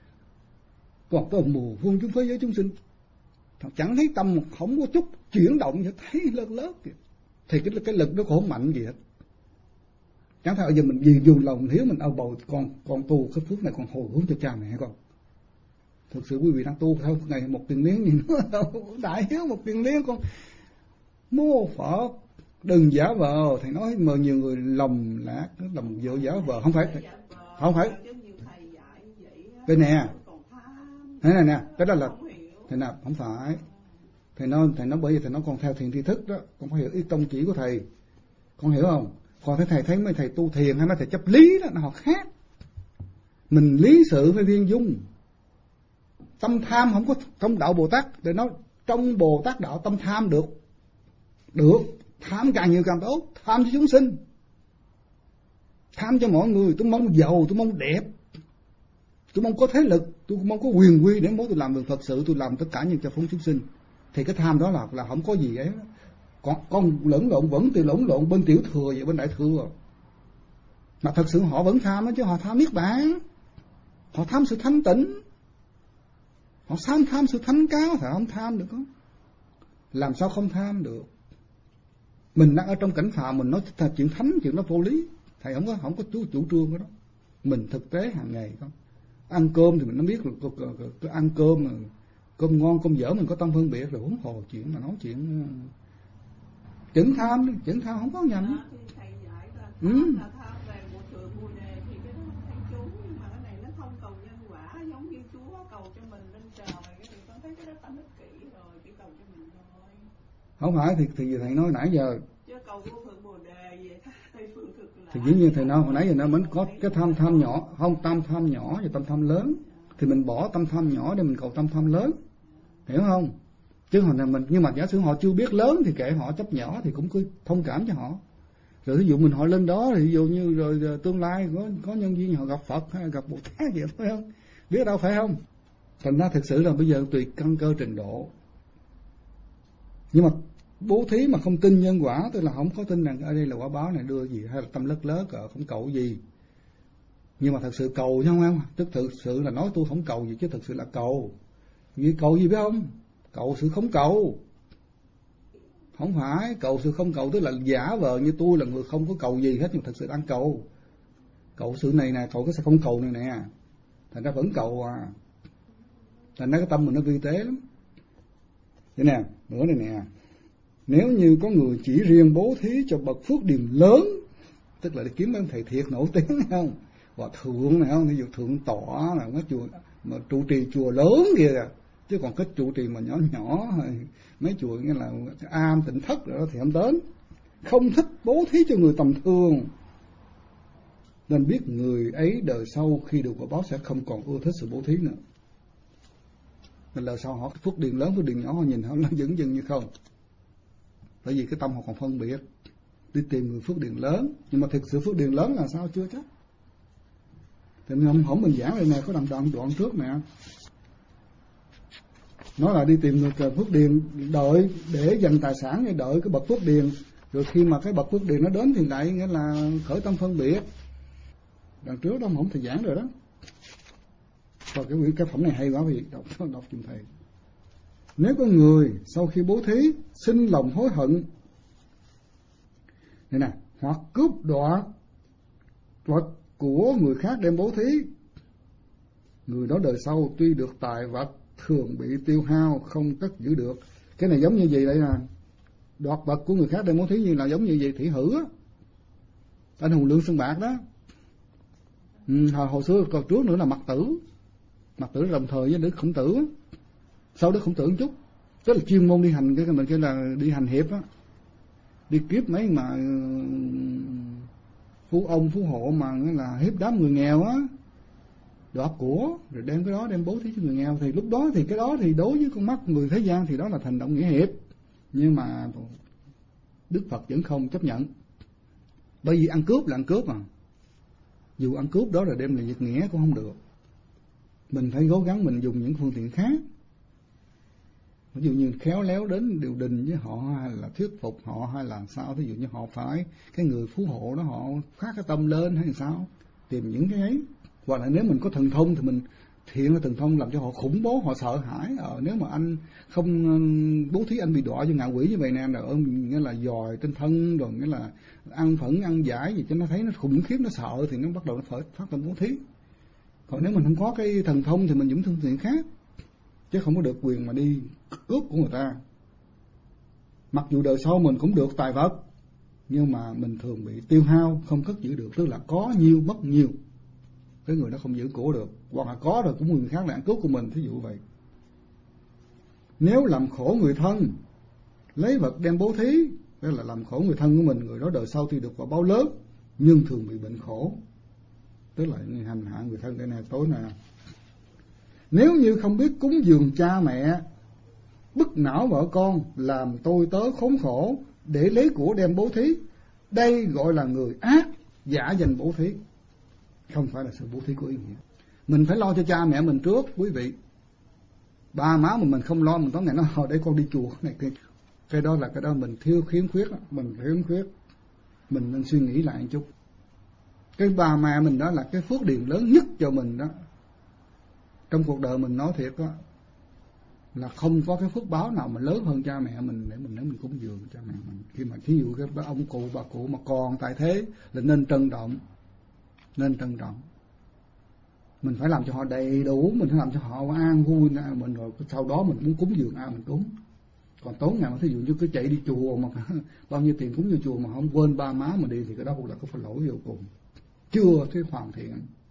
Còn cái mùa vương chúng thế giới chúng sinh chẳng thấy tâm không có chút chuyển động gì, thấy lớp lớp kìa. Thì cái cái lực nó không mạnh gì hết. Chẳng phải giờ mình vì dù lòng hiếu mình ao bầu con con tu cái phước này còn hồi hướng cho cha mẹ con. Thực sự quý vị đang tu thôi, ngày một tiền liếng gì nữa đâu, đại hiếu một tiền liếng con mô Phật, đừng giả vờ. Thầy nói mà nhiều người lầm lạc, lầm vợ giả vờ, không phải, không phải. Cái nè, thế này nè, cái đó là thầy nào không phải. Thầy nói, thầy nói bởi vì thầy nói con theo thiền tri thức đó, con phải hiểu ý tông chỉ của thầy, con hiểu không? Còn thấy thầy thấy mấy thầy tu thiền hay mấy thầy chấp lý đó, nó khác. Mình lý sự phải viên dung. Tâm tham không có trong đạo Bồ Tát, để nói trong Bồ Tát đạo tâm tham được, được, tham càng nhiều càng tốt, tham cho chúng sinh, tham cho mọi người. Tôi mong giàu, tôi mong đẹp, tôi mong có thế lực, tôi mong có quyền quy để mỗi tôi làm việc Phật sự, tôi làm tất cả những cho phóng chúng sinh. Thì cái tham đó là là không có gì ấy. Còn con lẫn lộn vẫn từ lẫn lộn bên tiểu thừa vậy, bên đại thừa. Mà thật sự họ vẫn tham đó, chứ họ tham niết bàn, họ tham sự thanh tịnh, họ tham tham sự thánh cáo, họ không tham được không? Làm sao không tham được? Mình đang ở trong cảnh phàm, mình nói chuyện thánh, chuyện đó vô lý. Thầy không có không có chủ, chủ trương cái đó. Mình thực tế hàng ngày không. Ăn cơm thì mình nó biết là có ăn cơm mà cơm ngon cơm dở mình có tâm phân biệt rồi, huống hồ chuyện mà nói chuyện chẩn tham, chẩn tham không có nhầm. Ừ. Không phải thì thì thầy nói nãy giờ. Thì dĩ nhiên thầy nói hồi nãy giờ nó vẫn có cái tham tham nhỏ, không tâm tham nhỏ và tâm tham lớn. Thì mình bỏ tâm tham nhỏ để mình cầu tâm tham lớn, hiểu không? Chứ hồi này mình, nhưng mà giả sử họ chưa biết lớn thì kệ họ, chấp nhỏ thì cũng cứ thông cảm cho họ. Rồi ví dụ mình họ lên đó thì ví dụ như rồi, rồi tương lai có có nhân duyên họ gặp Phật hay gặp Bồ Tát vậy, phải không? Biết đâu, phải không? Thành ra thực sự là bây giờ tùy căn cơ trình độ. Nhưng mà bố thí mà không tin nhân quả, tức là không có tin rằng ở đây là quả báo này đưa gì, hay là tâm lất lớ cỡ không cầu gì. Nhưng mà thật sự cầu chứ không không? Tức thực sự là nói tôi không cầu gì, chứ thực sự là cầu. Vì cầu gì biết không? Cầu sự không cầu. Không phải, cầu sự không cầu tức là giả vờ như tôi là người không có cầu gì hết, nhưng thật sự đang cầu. Cầu sự này nè, cầu cái sự không cầu này nè. Thành ra vẫn cầu à. Thành ra cái tâm mình nó vi tế lắm. Vậy nè, nữa này nè. Nếu như có người chỉ riêng bố thí cho bậc phước điền lớn, tức là để kiếm mấy thầy thiệt nổi tiếng không? Và thượng này không, ví dụ thượng tọa là mấy chùa mà trụ trì chùa lớn kìa, chứ còn cái trụ trì mà nhỏ nhỏ mấy chùa như là am Tịnh Thất rồi đó thì không đến, không thích bố thí cho người tầm thường. Nên biết người ấy đời sau khi được quả báo sẽ không còn ưa thích sự bố thí nữa. Nên đời sau họ phước điền lớn phước điền nhỏ họ nhìn họ nó dững dưng như không, bởi vì cái tâm họ còn phân biệt, đi tìm người phước điền lớn. Nhưng mà thực sự phước điền lớn là sao chưa chắc. Thì hôm hôm mình giảng này nè, có đoạn đoạn đoạn trước nè, nói là đi tìm người phước điền, đợi để dành tài sản, để đợi cái bậc phước điền, rồi khi mà cái bậc phước điền nó đến thì lại nghĩa là khởi tâm phân biệt. Đoạn trước đó không thầy giảng rồi đó. Và cái quyển cái phẩm này hay quá quý vị, đọc đọc giùm thầy. Nếu có người sau khi bố thí sinh lòng hối hận này nè, hoặc cướp đoạt vật của người khác đem bố thí, người đó đời sau tuy được tài vật thường bị tiêu hao, không cất giữ được. Cái này giống như gì đây nè, đoạt vật của người khác đem bố thí như là giống như gì thủy hử á, anh hùng Lương Sơn Bạc đó. Ừ, hồi, hồi xưa còn trước nữa là Mặc Tử, Mặc Tử đồng thời với Đức Khổng Tử, sau Đức Khổng Tử một chút, tức là chuyên môn đi hành, cái mình kêu là đi hành hiệp á, đi kiếp mấy mà phú ông phú hộ mà là hiếp đám người nghèo á, đoạt của rồi đem cái đó đem bố thí cho người nghèo, thì lúc đó thì cái đó thì đối với con mắt người thế gian thì đó là thành động nghĩa hiệp, nhưng mà Đức Phật vẫn không chấp nhận, bởi vì ăn cướp là ăn cướp mà, dù ăn cướp đó là đem lại việc nghĩa cũng không được. Mình phải cố gắng mình dùng những phương tiện khác, ví dụ như khéo léo đến điều đình với họ, hay là thuyết phục họ, hay là sao, ví dụ như họ phải cái người phú hộ đó họ phát cái tâm lên hay sao, tìm những cái ấy. Hoặc là nếu mình có thần thông thì mình thiện là thần thông làm cho họ khủng bố, họ sợ hãi. Ờ, nếu mà anh không bố thí anh bị đọa cho ngạ quỷ như vậy nè, rồi nghĩa là dòi trên thân, rồi nghĩa là ăn phẫn ăn giải gì cho nó thấy nó khủng khiếp, nó sợ thì nó bắt đầu nó phải phát tâm bố thí. Còn nếu mình không có cái thần thông thì mình dùng phương tiện khác, chứ không có được quyền mà đi cướp của người ta. Mặc dù đời sau mình cũng được tài vật, nhưng mà mình thường bị tiêu hao, không cất giữ được, tức là có nhiêu mất nhiều, cái người đó không giữ của được, hoặc là có rồi cũng người khác lại ăn cướp của mình, thí dụ vậy. Nếu làm khổ người thân, lấy vật đem bố thí, đó là làm khổ người thân của mình, người đó đời sau thì được quả báo lớn, nhưng thường bị bệnh khổ, tức là hành hạ người thân. Đây này tối nè, nếu như không biết cúng dường cha mẹ, bức não vợ con, làm tôi tớ khốn khổ để lấy của đem bố thí, đây gọi là người ác, giả danh bố thí, không phải là sự bố thí có ý nghĩa. Mình phải lo cho cha mẹ mình trước quý vị. Ba má mà mình không lo, mình có ngày nói hồi để con đi chùa này kia, cái đó là cái đó mình thiếu khiếm khuyết, mình khiếm khuyết, mình nên suy nghĩ lại một chút. Cái ba mẹ mình đó là cái phước điền lớn nhất cho mình đó. Trong cuộc đời mình nói thiệt đó, là không có cái phước báo nào mà lớn hơn cha mẹ mình để mình nếu mình cúng dường cha mẹ mình. Khi mà thí dụ cái ông cụ bà cụ mà còn tại thế là nên trân trọng, nên trân trọng. Mình phải làm cho họ đầy đủ, mình phải làm cho họ an vui mình, rồi sau đó mình muốn cúng dường ai mình cúng. Còn tốn ngày mà thí dụ như cứ chạy đi chùa mà bao nhiêu tiền cúng vô chùa mà không quên ba má mà đi thì cái đó cũng là có phải lỗi vô cùng, chưa thấy hoàn thiện.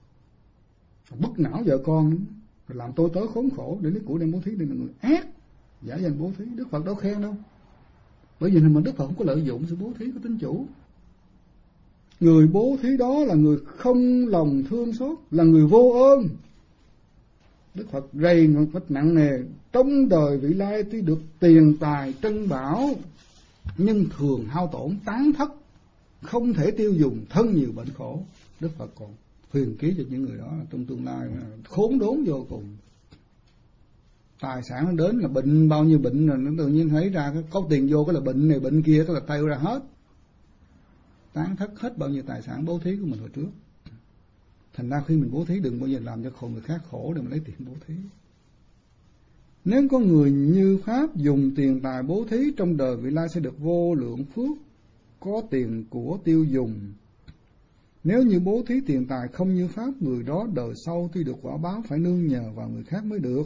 Bức não vợ con, rồi làm tôi tớ khốn khổ để lấy của đem bố thí, đây là người ác, giả danh bố thí. Đức Phật đâu khen đâu, bởi vì mà Đức Phật không có lợi dụng sự bố thí của tín chủ. Người bố thí đó là người không lòng thương xót, là người vô ơn. Đức Phật rầy một cách nặng nề, trong đời vị lai tuy được tiền tài trân bảo, nhưng thường hao tổn tán thất, không thể tiêu dùng, thân nhiều bệnh khổ. Đức Phật còn huyền ký cho những người đó trong tương lai khốn đốn vô cùng. Tài sản nó đến là bệnh, bao nhiêu bệnh rồi nó tự nhiên thấy ra có tiền vô cái là bệnh này bệnh kia, cái là tiêu ra hết, tán thất hết bao nhiêu tài sản bố thí của mình hồi trước. Thành ra khi mình bố thí đừng bao giờ làm cho khổ người khác khổ để mình lấy tiền bố thí. Nếu có người như Pháp dùng tiền tài bố thí, trong đời vị lai sẽ được vô lượng phước, có tiền của tiêu dùng. Nếu như bố thí tiền tài không như Pháp, người đó đời sau tuy được quả báo phải nương nhờ vào người khác mới được.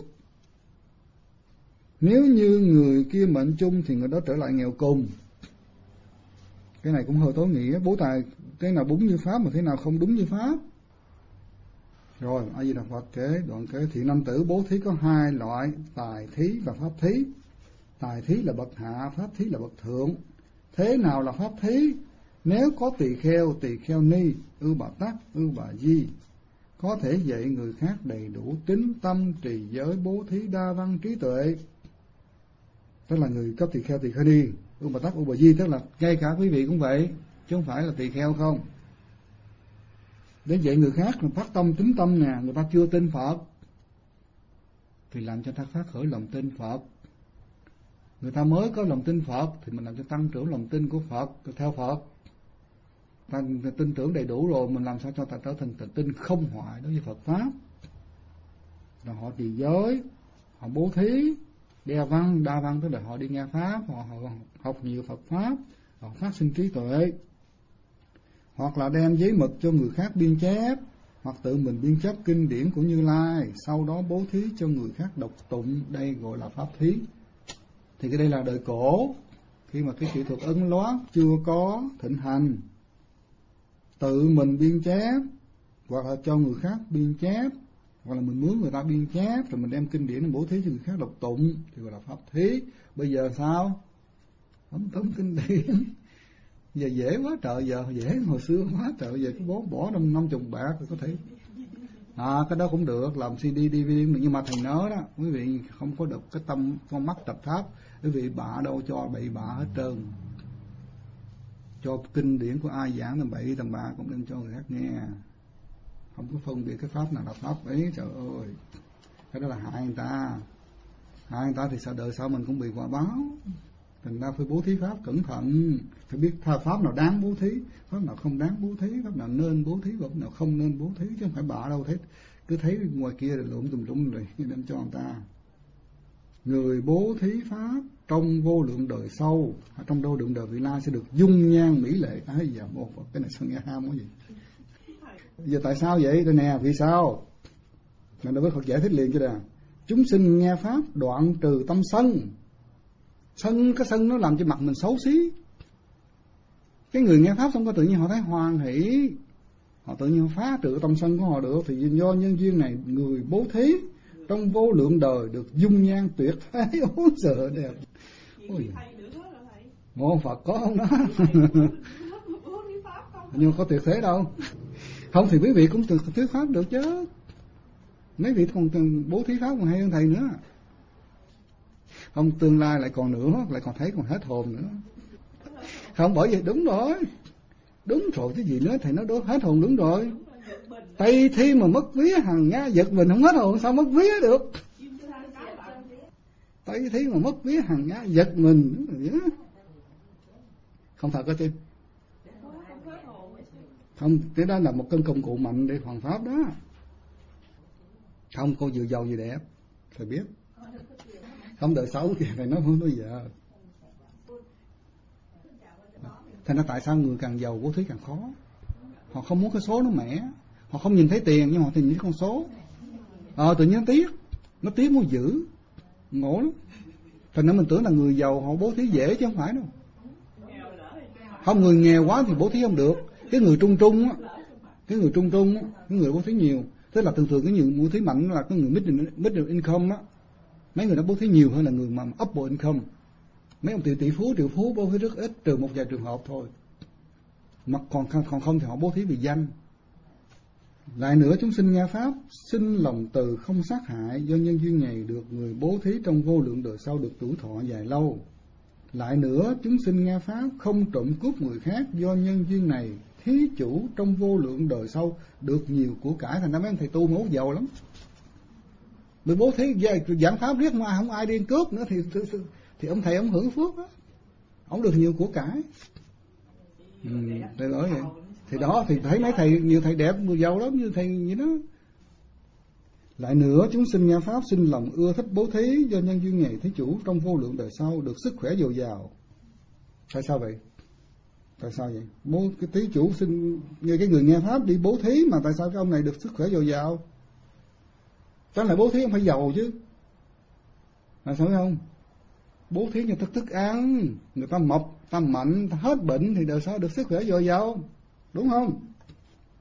Nếu như người kia mệnh chung thì người đó trở lại nghèo cùng. Cái này cũng hơi tối nghĩa, bố tài thế nào đúng như Pháp mà thế nào không đúng như Pháp. Rồi A Di Đà Phật kể đoạn kể: Thiện nam tử, bố thí có hai loại: tài thí và pháp thí. Tài thí là bậc hạ, pháp thí là bậc thượng. Thế nào là pháp thí? Nếu có tỳ kheo, tỳ kheo ni, ưu bà tắc, ưu bà di, có thể dạy người khác đầy đủ tín tâm, trì giới, bố thí, đa văn, trí tuệ. Tức là người có tỳ kheo, tỳ kheo ni, ưu bà tắc, ưu bà di, tức là ngay cả quý vị cũng vậy, chứ không phải là tỳ kheo không. Để dạy người khác là phát tâm tín tâm nè, người ta chưa tin Phật thì làm cho ta phát khởi lòng tin Phật. Người ta mới có lòng tin Phật thì mình làm cho tăng trưởng lòng tin của Phật, theo Phật. Ta tin tưởng đầy đủ rồi, mình làm sao cho ta trở thành tự tin không hoại đối với Phật Pháp. Rồi họ trì giới, họ bố thí, đa văn, đa văn tức là họ đi nghe Pháp, họ, họ học nhiều Phật Pháp, họ phát sinh trí tuệ. Hoặc là đem giấy mực cho người khác biên chép, hoặc tự mình biên chép kinh điển của Như Lai, sau đó bố thí cho người khác đọc tụng, đây gọi là pháp thí. Thì cái đây là đời cổ, khi mà cái kỹ thuật ấn loát chưa có thịnh hành. Tự mình biên chép, hoặc là cho người khác biên chép, hoặc là mình mướn người ta biên chép, rồi mình đem kinh điển bố thí cho người khác đọc tụng, thì gọi là pháp thí. Bây giờ sao? Ấm tấm kinh điển. Giờ dễ quá trời, giờ dễ hồi xưa quá trời, giờ cứ bỏ bỏ trong năm chục bạc rồi có thể. À cái đó cũng được, làm xê đê, đê vê đê được, nhưng mà thầy nói đó, quý vị không có được cái tâm con mắt tập pháp, quý vị bạ đâu cho bậy bạ hết trơn. Cho kinh điển của ai giảng tầm bậy tầm bạ cũng đem cho người khác nghe. Không có phân biệt cái pháp nào là pháp ấy, trời ơi. Cái đó là hại người ta. Hại người ta thì sao đời sau mình cũng bị quả báo. Thành ra phải bố thí pháp cẩn thận, phải biết tha pháp nào đáng bố thí, pháp nào không đáng bố thí, pháp nào nên bố thí, pháp nào không nên bố thí, chứ không phải bạ đâu hết. Cứ thấy ngoài kia rồi lộn tùm lum rồi đem cho người ta. Người bố thí pháp trong vô lượng đời sau, trong vô lượng đời vị lai sẽ được dung nhan mỹ lệ. Ái dạ một cái này sao nghe ham quá gì? Giờ tại sao vậy? Đây nè, vì sao? Mình đã với Phật giải thích liền cho nè. Chúng sinh nghe pháp đoạn trừ tâm sân. Sân, cái sân nó làm cho mặt mình xấu xí. Cái người nghe pháp xong có tự nhiên họ thấy hoan hỷ, họ tự nhiên phá trừ tâm sân của họ được. Thì do nhân duyên này, người bố thí trong vô lượng đời được dung nhan tuyệt thế ố sợ đẹp. Ôi, mô Phật có không đó? Nhưng có tuyệt thế đâu. Không thì quý vị cũng tuyệt thuyết pháp được chứ. Mấy vị còn bố thí pháp còn hay hơn thầy nữa. Không, tương lai lại còn nữa, lại còn thấy còn hết hồn nữa. Không, bởi vì đúng rồi. Đúng rồi, cái gì nữa thầy nói đúng, hết hồn đúng rồi. Tây thi mà mất vía hằng nhá, giật mình không hết hồn sao mất vía được. Tây thi mà mất vía hằng nhá, giật mình. Không thật có chứ. Không, cái đó là một cân công cụ mạnh để hoàn pháp đó. Không, cô vừa giàu vừa đẹp, thầy biết. Không đợi xấu thì thầy nói không bao giờ. Thành ra tại sao người càng giàu bố thí càng khó? Họ không muốn cái số nó mẻ, họ không nhìn thấy tiền nhưng họ nhìn thấy con số. Ờ tự nhiên tiếc, nó tiếc muốn giữ, ngộ lắm. Thành ra mình tưởng là người giàu họ bố thí dễ chứ không phải đâu. Không, người nghèo quá thì bố thí không được. Cái người trung trung á, cái người trung trung á, cái người bố thí nhiều, tức là thường thường cái người bố thí mạnh là cái người middle, middle income á. Mấy người đó bố thí nhiều hơn là người mà upper income. Mấy ông tỷ tỷ phú triệu phú bố thí rất ít, trừ một vài trường hợp thôi. Mà còn còn không thì họ bố thí vì danh. Lại nữa, chúng sinh nghe pháp sinh lòng từ không sát hại, do nhân duyên này được người bố thí trong vô lượng đời sau được tuổi thọ dài lâu. Lại nữa, chúng sinh nghe pháp không trộm cướp người khác, do nhân duyên này thí chủ trong vô lượng đời sau được nhiều của cải. Thành ra mấy ông thầy tu mốt giàu lắm. Bởi bố thí giảng pháp riết mà không ai đi cướp nữa thì thì ông thầy ông hưởng phước đó, ông được nhiều của cải. Ừ, thầy nói vậy. Thì đó thì thấy mấy thầy nhiều thầy đẹp người giàu lắm như thầy vậy đó. Lại nữa, chúng sinh nghe pháp sinh lòng ưa thích bố thí, do nhân duyên này thí chủ trong vô lượng đời sau được sức khỏe dồi dào. Tại sao vậy? Tại sao vậy? Bố cái thí chủ sinh như cái người nghe pháp đi bố thí mà tại sao cái ông này được sức khỏe dồi dào? Chắc là bố thí ông phải giàu chứ. Là sao không? Bố thí như thức thức ăn, người ta mập, ta mạnh, ta hết bệnh thì đời sau được sức khỏe dồi dào, đúng không?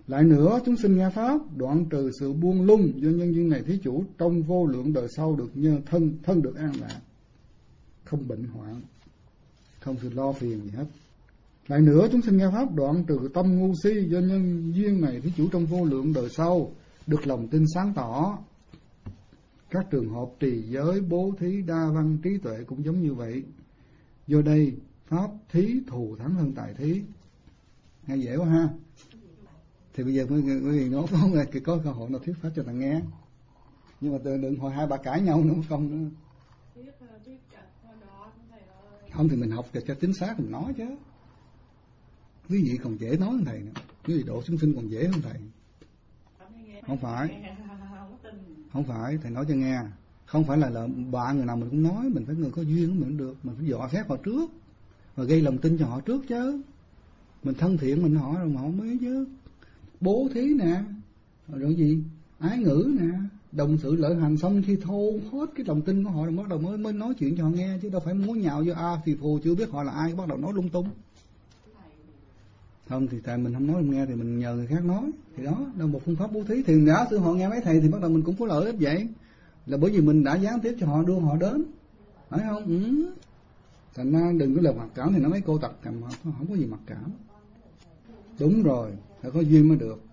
Lại nữa, chúng sinh nghe pháp đoạn trừ sự buông lung, do nhân duyên này thí chủ trong vô lượng đời sau được nhờ thân thân được an lạc, không bệnh hoạn, không sự lo phiền gì hết. Lại nữa, chúng sinh nghe pháp đoạn trừ tâm ngu si, do nhân duyên này thí chủ trong vô lượng đời sau được lòng tin sáng tỏ. Các trường hợp trì giới, bố thí, đa văn, trí tuệ cũng giống như vậy. Do đây pháp thí thù thắng hơn tài thí. Nghe dễ quá ha. Thì bây giờ quý vị nói không là có cơ hội nào thuyết pháp cho ta nghe. Nhưng mà đừng hồi hai bà cãi nhau nữa không nữa. Không thì mình học cho chính xác mình nói chứ. Quý vị còn dễ nói hơn thầy nữa. Quý vị độ chúng sinh còn dễ hơn thầy. Không phải. Không phải, thầy nói cho nghe. Không phải là, là bạn người nào mình cũng nói. Mình phải người có duyên của mình được. Mình phải dọa phép họ trước. Và gây lòng tin cho họ trước chứ. Mình thân thiện mình hỏi rồi mà họ mới chứ. Bố thí nè. Rồi gì? Ái ngữ nè. Đồng sự lợi hành xong khi thô hết cái lòng tin của họ rồi bắt đầu mới, mới nói chuyện cho họ nghe. Chứ đâu phải muốn nhạo vô a phì phù chưa biết họ là ai bắt đầu nói lung tung. Không thì tại mình không nói không nghe thì mình nhờ người khác nói. Thì đó là một phương pháp bố thí. Thì giả sử họ nghe mấy thầy thì bắt đầu mình cũng có lợi ích vậy. Là bởi vì mình đã gián tiếp cho họ, đưa họ đến. Phải không? Ừ. Thành ra đừng có lời mặc cảm thì nó mấy cô tật cầm họ không có gì mặc cảm. Đúng rồi, phải có duyên mới được.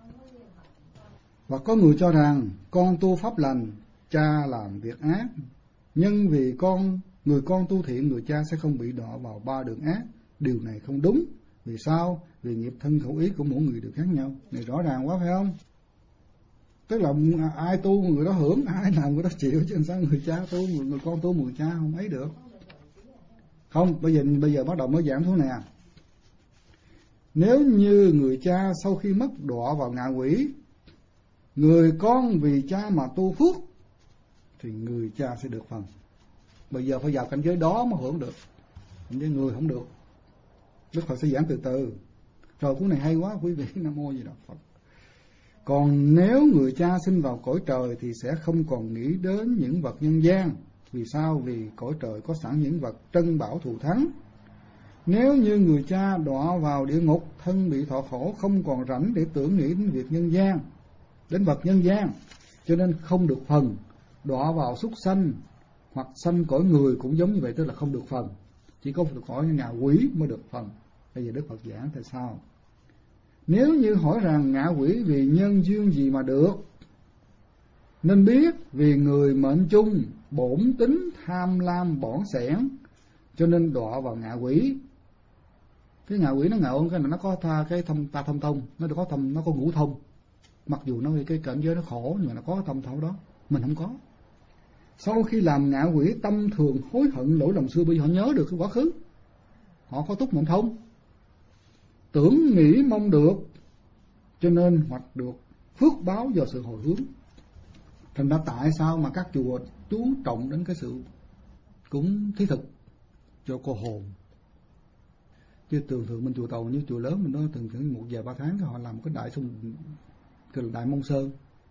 Và có người cho rằng con tu pháp lành, cha làm việc ác. Nhưng vì con người con tu thiện, người cha sẽ không bị đọa vào ba đường ác. Điều này không đúng. Vì sao? Vì nghiệp thân khẩu ý của mỗi người đều khác nhau. Này rõ ràng quá phải không? Tức là ai tu người đó hưởng, ai làm người đó chịu, chứ sao người cha tu, người, người con tu người cha không ấy được. Không, bây giờ bây giờ bắt đầu mới giảng số này à. Nếu như người cha sau khi mất đọa vào ngạ quỷ, người con vì cha mà tu phước, thì người cha sẽ được phần. Bây giờ phải vào cảnh giới đó mới hưởng được. Cảnh giới người không được. Đức Phật sẽ giảng từ từ. Rồi cuốn này hay quá quý vị. Nam mô Di Đà Phật. Còn nếu người cha sinh vào cõi trời thì sẽ không còn nghĩ đến những vật nhân gian. Vì sao? Vì cõi trời có sẵn những vật trân bảo thù thắng. Nếu như người cha đọa vào địa ngục, thân bị thọ khổ, không còn rảnh để tưởng nghĩ đến việc nhân gian, đến vật nhân gian, cho nên không được phần. Đọa vào súc sanh hoặc sanh cõi người cũng giống như vậy, tức là không được phần. Chỉ có được cõi ngạ quỷ mới được phần. Bây giờ Đức Phật giảng tại sao? Nếu như hỏi rằng ngạ quỷ vì nhân duyên gì mà được, nên biết vì người mệnh chung bổn tính tham lam bỏn sẻn, cho nên đọa vào ngạ quỷ. Cái ngạ quỷ nó ngạo cái là nó có tha, cái thâm ta thâm thông, nó có thâm, nó có ngũ thông. Mặc dù nó cái cảnh giới nó khổ nhưng mà nó có thâm thấu đó, mình không có. Sau khi làm ngạ quỷ, tâm thường hối hận lỗi lầm xưa, bởi vì họ nhớ được cái quá khứ. Họ có túc mệnh thông, tưởng nghĩ mong được, cho nên hoạch được phước báo do sự hồi hướng. Thành ra tại sao mà các chùa chú trọng đến cái sự cúng thí thực cho cô hồn. Chứ thường thường mình chùa Tàu như chùa lớn mình nói thường thường một vài ba tháng họ làm cái đại sông, cái đại Mông Sơn,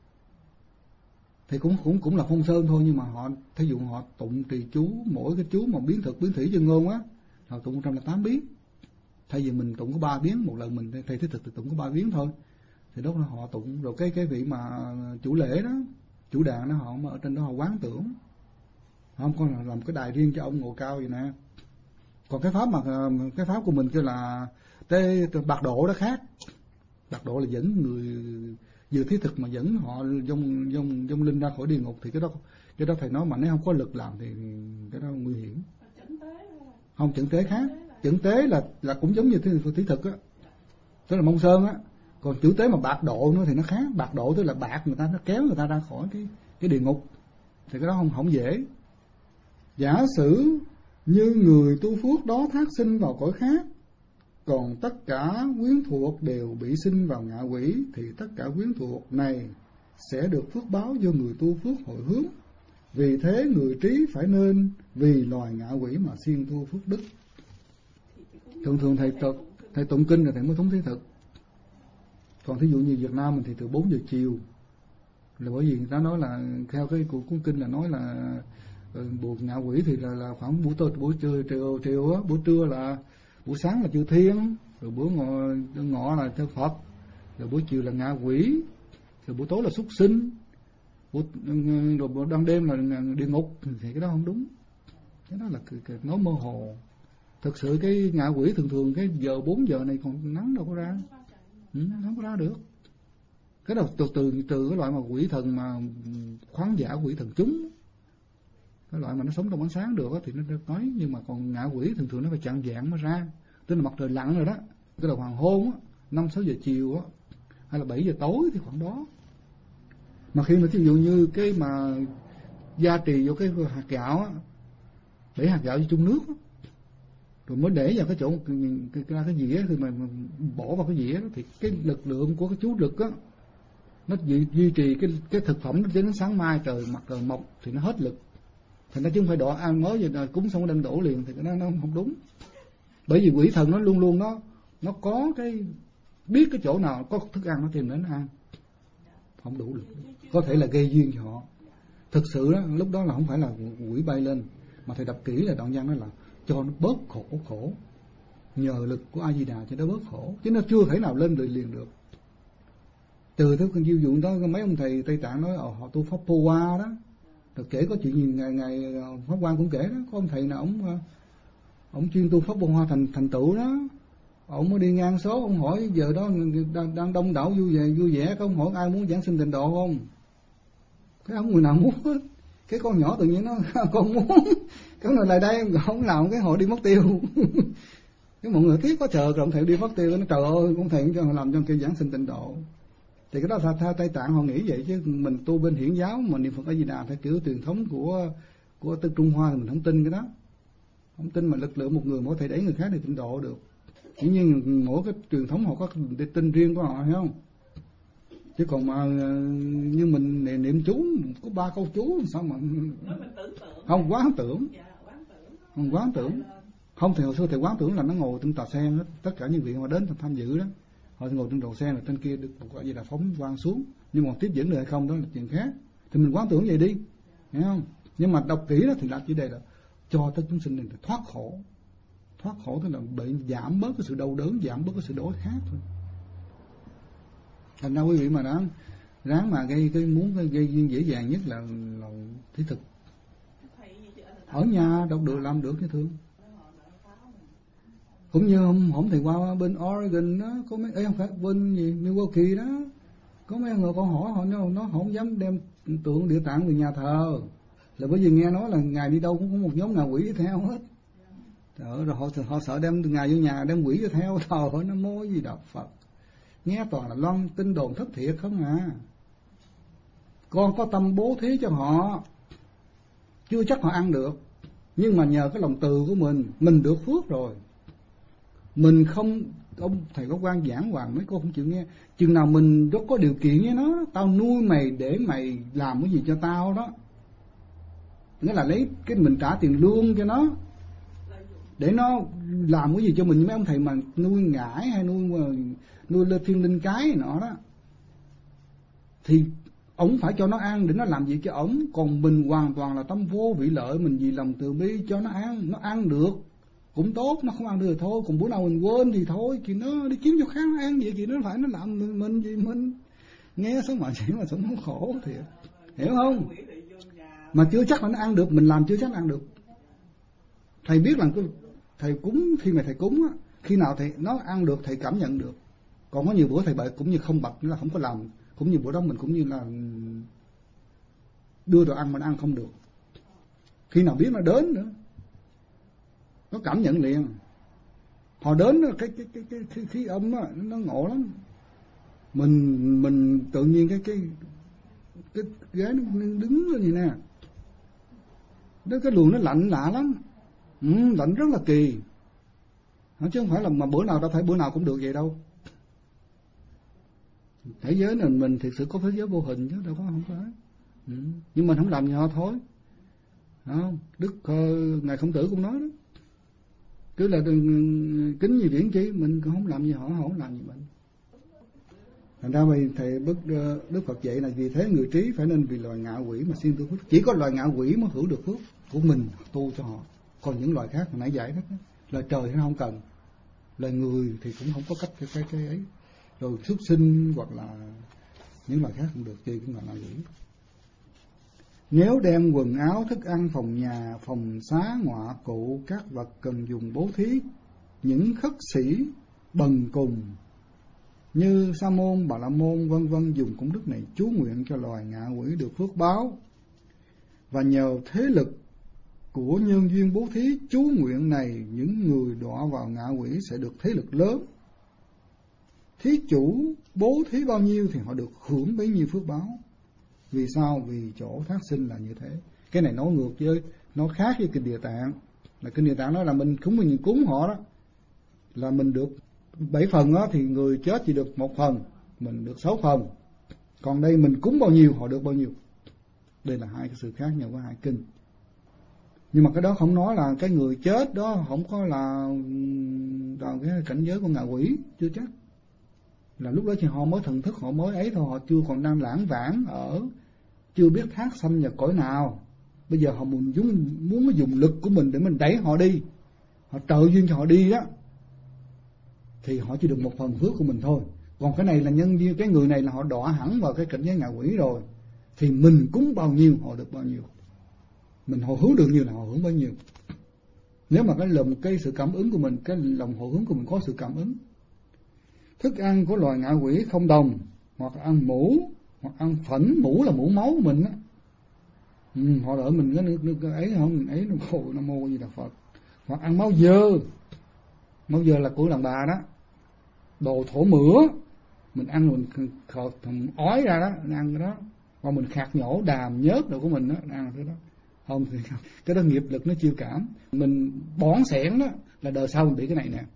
thì cũng cũng cũng là Phong Sơn thôi, nhưng mà họ thí dụ họ tụng trì chú, mỗi cái chú mà biến thực biến thủy chân ngôn á, họ tụng một trăm lẻ tám biến. Thay vì mình tụng có ba biến, một lần mình thầy thí thực thì tụng có ba biến thôi. Thì đó là họ tụng rồi cái cái vị mà chủ lễ đó, chủ đàn đó, họ ở trên đó họ quán tưởng. Họ không có làm cái đài riêng cho ông ngồi cao vậy nè. Còn cái pháp mà cái pháp của mình kêu là cái bạc độ đó khác. Bạc độ là dẫn người vừa thí thực mà dẫn họ dông dông dông linh ra khỏi địa ngục, thì cái đó cái đó thầy nói mà nếu không có lực làm thì cái đó nguy hiểm. Không, chẩn tế khác. Chẩn tế là là cũng giống như thí thực á, tức là Mông Sơn á. Còn chữ tế mà bạc độ nữa thì nó khác. Bạc độ tức là bạc người ta, nó kéo người ta ra khỏi cái cái địa ngục, thì cái đó không không dễ. Giả sử như người tu phước đó thác sinh vào cõi khác, còn tất cả quyến thuộc đều bị sinh vào ngạ quỷ, thì tất cả quyến thuộc này sẽ được phước báo do người tu phước hồi hướng. Vì thế người trí phải nên vì loài ngạ quỷ mà siêng tu phước đức. Thường thường thầy tự, thầy tụng kinh rồi thầy mới tụng thí thực. Còn thí dụ như Việt Nam mình thì từ bốn giờ chiều, là bởi vì người ta nói là theo cái cuốn kinh là nói là buổi ngạ quỷ thì là, là khoảng buổi tối buổi trưa chiều chiều á, buổi trưa là buổi sáng là chư thiên, rồi bữa ngọ ngọ là theo Phật, rồi buổi chiều là ngạ quỷ, rồi buổi tối là súc sinh, rồi buổi ban đêm là địa ngục, thì cái đó không đúng. Cái đó là nó mơ hồ. Thực sự cái ngạ quỷ thường thường cái giờ bốn giờ này còn nắng đâu có ra, ừ, không có ra được. Cái đó từ từ từ cái loại mà quỷ thần mà khoáng giả, quỷ thần chúng, cái loại mà nó sống trong ánh sáng được thì nó được nói. Nhưng mà còn ngạ quỷ thường thường nó phải chạng vạng mới ra, tức là mặt trời lặn rồi đó, cái là hoàng hôn á, năm sáu giờ chiều á, hay là bảy giờ tối thì khoảng đó. Mà khi mà ví dụ như cái mà gia trì vô cái hạt gạo á, để hạt gạo vô chung nước á, rồi mới để vào cái chỗ cái, cái, cái dĩa thì mà, mà bỏ vào cái dĩa đó, thì cái lực lượng của cái chú lực á, nó duy, duy trì cái cái thực phẩm nó đến sáng mai trời mặt trời mọc thì nó hết lực. Thành ra chứ không phải đổ ăn mới rồi cúng xong đem đổ liền, thì nó, nó không đúng. Bởi vì quỷ thần nó luôn luôn nó nó có cái biết cái chỗ nào có thức ăn nó tìm đến nó ăn, không đủ lực. Có thể là gây duyên cho họ. Thực sự đó, lúc đó là không phải là quỷ bay lên, mà thầy đọc kỹ là đoạn văn đó là cho nó bớt khổ khổ, nhờ lực của A Di Đà cho nó bớt khổ, chứ nó chưa thể nào lên liền được. Từ thế ví dụ đó mấy ông thầy Tây Tạng nói họ tu pháp Powa đó, rồi kể có chuyện gì ngày ngày Pháp Quan cũng kể đó, có ông thầy nào ông ông chuyên tu pháp Powa thành thành tựu đó, ông mới đi ngang số, ông hỏi giờ đó đang, đang đông đảo vui vẻ vui vẻ, có ông hỏi ai muốn giảng sinh tịnh độ không? Cái ông người nào muốn hết. Cái con nhỏ tự nhiên nó con muốn, cái người lại đây không làm cái họ đi mất tiêu. Cái mọi người tiếc có chờ rồi ông thầy đi mất tiêu, nó trời ơi con thầy cho làm cho kia giảng sinh tịnh độ. Thì cái đó là theo Tây Tạng họ nghĩ vậy, chứ mình tu bên Hiển giáo mà niệm Phật A Di Đà theo kiểu truyền thống của của Tân Trung Hoa thì mình không tin cái đó. Không tin mà lực lượng một người mỗi thể đẩy người khác để tịnh độ được. Chỉ nhiên mỗi cái truyền thống họ có cái tin riêng của họ, thấy không? Chứ còn mà như mình niệm, niệm chú có ba câu chú sao mà không quán tưởng, không quán tưởng, không thì hồi xưa thầy quán tưởng là nó ngồi trên tòa sen hết, tất cả những vị mà đến tham dự đó, họ ngồi trên đầu sen là trên kia được một cái gì là phóng quang xuống, nhưng mà tiếp dẫn được hay không đó là chuyện khác. Thì mình quán tưởng vậy đi, hiểu không? Nhưng mà đọc kỹ đó thì là chỉ đây là cho tất chúng sinh này thoát khổ, thoát khổ tức là bị giảm bớt cái sự đau đớn, giảm bớt cái sự đói khát thôi. Thành ra quý vị mà đáng ráng mà gây cái muốn cái gây duyên dễ dàng nhất là, là thí thực. Ở nhà đâu được làm được như thường. Cũng như hôm hôm thầy qua bên Oregon đó, có mấy ấy không phải bên gì Milwaukee đó, có mấy người con hỏi họ nó nó không dám đem tượng Địa Tạng về nhà thờ, là bởi vì nghe nói là ngài đi đâu cũng có một nhóm ngạ quỷ theo hết. Trời, rồi họ họ sợ đem ngài vô nhà đem quỷ theo, thờ hỏi nó mô gì đạo Phật. Nghe toàn là loan tin đồn thất thiệt không à. Con có tâm bố thí cho họ, chưa chắc họ ăn được, nhưng mà nhờ cái lòng từ của mình, mình được phước rồi. Mình không, ông thầy có quan giảng hoàng mấy cô không chịu nghe. Chừng nào mình rất có điều kiện với nó, tao nuôi mày để mày làm cái gì cho tao đó, nghĩa là lấy cái mình trả tiền lương cho nó để nó làm cái gì cho mình. Mấy ông thầy mà nuôi ngải hay nuôi nuôi lên thiên linh cái nọ đó, thì ổng phải cho nó ăn để nó làm gì cho ổng. Còn mình hoàn toàn là tâm vô vị lợi, mình vì lòng từ bi cho nó ăn, nó ăn được cũng tốt, nó không ăn được thì thôi. Còn bữa nào mình quên thì thôi, thì nó đi kiếm chỗ khác nó ăn vậy, thì nó phải nó làm mình, mình gì mình nghe sống mà chỉ mà sống không khổ thiệt, hiểu không? Mà chưa chắc là nó ăn được, mình làm chưa chắc ăn được. Thầy biết là thầy cúng, khi mà thầy cúng á, khi nào thầy nó ăn được thầy cảm nhận được. Còn có nhiều bữa thầy bậy cũng như không bạch, là không có làm, cũng như bữa đó mình cũng như là đưa đồ ăn mình ăn không được. Khi nào biết nó đến nữa, nó cảm nhận liền. Họ đến cái cái cái cái khí, khí âm á, nó ngộ lắm. Mình mình tự nhiên cái cái cái ghế nó đứng lên gì nè, đó cái luồng nó lạnh lạ lắm, ừ, lạnh rất là kỳ. Chứ không phải là mà bữa nào đâu phải bữa nào cũng được vậy đâu. Thế giới này mình thực sự có thế giới vô hình chứ đâu có không phải. Ừ. Nhưng mình không làm gì họ thôi. Không? Đức uh, ngài Khổng Tử cũng nói đó, cứ là kính gì điển chi, mình cũng không làm gì họ, họ không làm gì mình. Thành ra vì thầy Đức, Đức Phật dạy là vì thế người trí phải nên vì loài ngạ quỷ mà siêng tu phước. Chỉ có loài ngạ quỷ mới hưởng được phước của mình tu cho họ. Còn những loài khác nãy giải thích đó, loài trời thì nó không cần, loài người thì cũng không có cách cái cái, cái ấy. rồi súc sinh hoặc là những loài khác không được, chơi cũng là ngạ quỷ. Nếu đem quần áo, thức ăn, phòng nhà, phòng xá, ngọa cụ, các vật cần dùng bố thí những khất sĩ bần cùng như Sa môn, Bà la môn vân vân, dùng công đức này chú nguyện cho loài ngạ quỷ được phước báo, và nhờ thế lực của nhân duyên bố thí chú nguyện này, những người đọa vào ngạ quỷ sẽ được thế lực lớn. Thí chủ bố thí bao nhiêu thì họ được hưởng bấy nhiêu phước báo. Vì sao? Vì chỗ thác sinh là như thế. Cái này nói ngược với, nó khác với kinh Địa Tạng. Là kinh Địa Tạng nói là mình cúng mình cúng họ đó là mình được bảy phần đó, thì người chết chỉ được một phần, mình được sáu phần. Còn đây mình cúng bao nhiêu họ được bao nhiêu. Đây là hai cái sự khác nhau của hai kinh. Nhưng mà cái đó không nói là cái người chết đó không có là vào cái cảnh giới của ngạ quỷ, chưa chắc. Là lúc đó thì họ mới thần thức, họ mới ấy thôi, họ chưa còn đang lãng vãng ở, chưa biết thác sanh vào cõi nào. Bây giờ họ muốn dùng, muốn dùng lực của mình để mình đẩy họ đi, họ trợ duyên cho họ đi đó, thì họ chỉ được một phần phước của mình thôi. Còn cái này là nhân duyên, cái người này là họ đọa hẳn vào cái cảnh giới ngạ quỷ rồi, thì mình cúng bao nhiêu họ được bao nhiêu, mình hồi hướng được nhiều là họ hưởng bao nhiêu. Nếu mà cái lòng cái sự cảm ứng của mình, cái lòng hồi hướng của mình có sự cảm ứng. Thức ăn của loài ngạ quỷ không đồng, hoặc ăn mũ, hoặc ăn phẫn, mũ là mũ máu của mình á. Ừ, họ đợi mình cái nước, nước cái ấy không, ấy nó khổ Nam Mô Di Đà Phật. Hoặc ăn máu dơ, máu dơ là của đàn bà đó, đồ thổ mửa, mình ăn mình khọt ói ra đó, mình ăn cái đó. Hoặc mình khạc nhổ đàm nhớt đồ của mình đó, ăn cái đó. Không thì cái đó nghiệp lực nó chiêu cảm. Mình bỏn sẻn đó là đời sau mình bị cái này nè.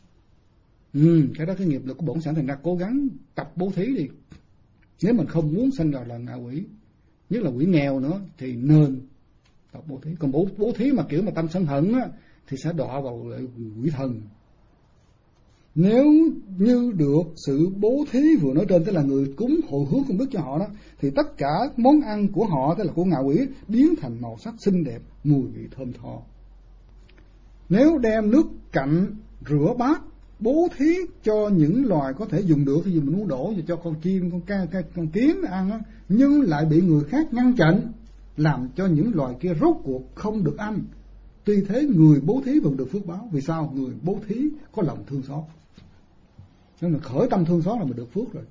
Ừ, cái đó cái nghiệp lực của bổn sẵn, thành ra cố gắng tập bố thí đi. Nếu mình không muốn sanh vào là ngạ quỷ, nhất là quỷ nghèo nữa, thì nên tập bố thí. Còn bố, bố thí mà kiểu mà tâm sân hận á, thì sẽ đọa vào quỷ thần. Nếu như được sự bố thí vừa nói trên, tức là người cúng hồi hướng công đức cho họ đó, thì tất cả món ăn của họ, tức là của ngạ quỷ, biến thành màu sắc xinh đẹp, mùi vị thơm tho. Nếu đem nước cạnh rửa bát bố thí cho những loài có thể dùng được, thì mình muốn đổ cho con chim, con ca, ca, con kiến ăn á, nhưng lại bị người khác ngăn chặn, làm cho những loài kia rốt cuộc không được ăn. Tuy thế người bố thí vẫn được phước báo. Vì sao? Người bố thí có lòng thương xót. Nên là khởi tâm thương xót là mình được phước rồi.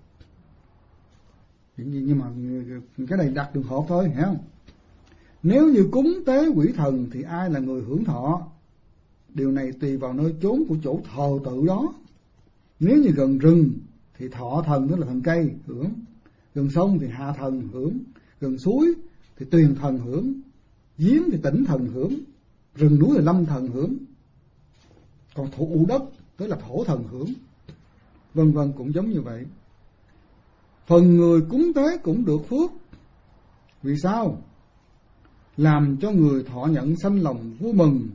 Nhưng mà cái này đặt trường hợp thôi, hiểu không? Nếu như cúng tế quỷ thần thì ai là người hưởng thọ? Điều này tùy vào nơi chốn của chỗ thờ tự đó. Nếu như gần rừng thì thọ thần, tức là thần cây, hưởng. Gần sông thì hạ thần hưởng. Gần suối thì tuyền thần hưởng. Giếng thì tỉnh thần hưởng. Rừng núi thì lâm thần hưởng. Còn thổ đất tức là thổ thần hưởng. Vân vân cũng giống như vậy. Phần người cúng tế cũng được phước. Vì sao? Làm cho người thọ nhận sanh lòng vui mừng.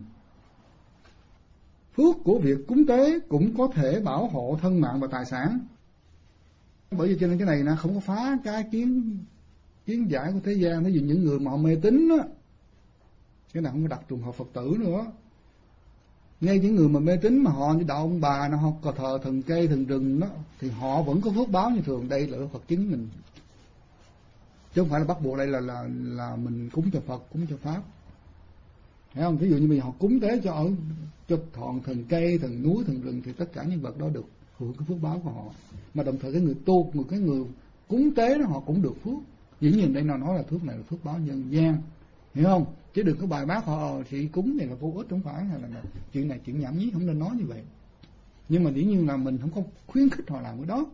Phước của việc cúng tế cũng có thể bảo hộ thân mạng và tài sản. Bởi vì cho nên cái này nó không có phá cái kiến kiến giải của thế gian. Ví dụ những người mà họ mê tín á, cái này không có đặt trường hợp Phật tử nữa. Ngay những người mà mê tín mà họ như đạo ông bà, nó họ cờ thờ thần cây, thần rừng đó, thì họ vẫn có phước báo như thường. Đây là Phật chứng mình, chứ không phải là bắt buộc đây là là là mình cúng cho Phật, cúng cho Pháp, thấy không? Ví dụ như mình họ cúng tế cho ở cho thọn thần cây, thần núi, thần rừng, thì tất cả những vật đó được hưởng cái phước báo của họ. Mà đồng thời cái người tu, người cái người cúng tế đó họ cũng được phước. Dĩ nhiên đây nào nói là phước này là phước báo nhân gian, hiểu không? Chứ đừng có bài bác họ chỉ cúng này là vô ích, không phải, hay là, là chuyện này chuyện nhảm nhí, không nên nói như vậy. Nhưng mà dĩ nhiên là mình không có khuyến khích họ làm cái đó.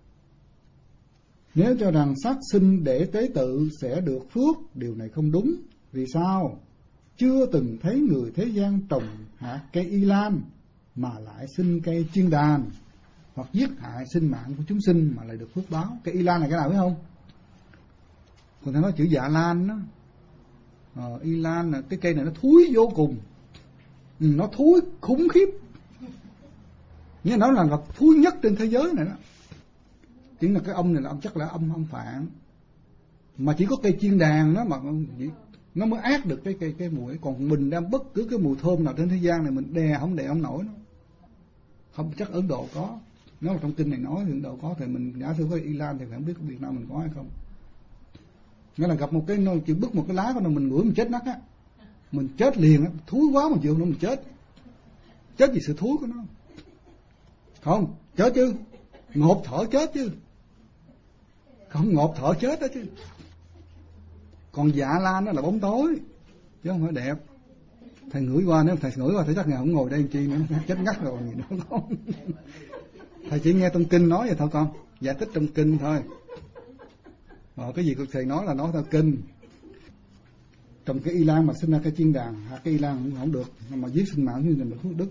Nếu cho rằng sát sinh để tế tự sẽ được phước, điều này không đúng. Vì sao? Chưa từng thấy người thế gian trồng hạt cây y lan mà lại sinh cây chiên đàn, hoặc giết hại sinh mạng của chúng sinh mà lại được phước báo. Cây y lan là cái nào biết không? Còn thầy nói chữ dạ lan đó. Ờ, y lan là cái cây này nó thúi vô cùng. Ừ, nó thúi khủng khiếp. Nghĩa nó là vật thúi nhất trên thế giới này đó. Chỉ là cái ông này là ông chắc là ông ông Phạn. Mà chỉ có cây chiên đàn đó mà nó mới ác được cái cây cái mùi. Còn mình đang bất cứ cái mùi thơm nào trên thế gian này mình đè không đè không nổi nó. Không chắc Ấn Độ có. Nếu mà trong kinh này nói thì đâu có, thì mình giả sử có Y Lan thì phải không biết Việt Nam mình có hay không. Nghĩa là gặp một cái nơi chỉ bứt một cái lá của nó mình ngửi mình chết nắc á, mình chết liền á, thúi quá mà chịu nữa mình chết. Chết vì sự thúi của nó. Không, chết chứ. Ngộp thở chết chứ. Không ngộp thở chết đó chứ. Còn dạ lan đó là bóng tối, chứ không phải đẹp. Thầy ngửi qua, nếu thầy ngửi qua thì chắc ngày không ngồi đây chi nữa, chết ngắt rồi gì nữa không. Thầy chỉ nghe trong kinh nói vậy thôi con, giải thích trong kinh thôi. Ờ, cái gì thầy nói là nói theo kinh. Trong cái Y Lan mà sinh ra cái chiên đàn, hạt cái Y Lan cũng không được, mà giết sinh mạng như là mình phước đức.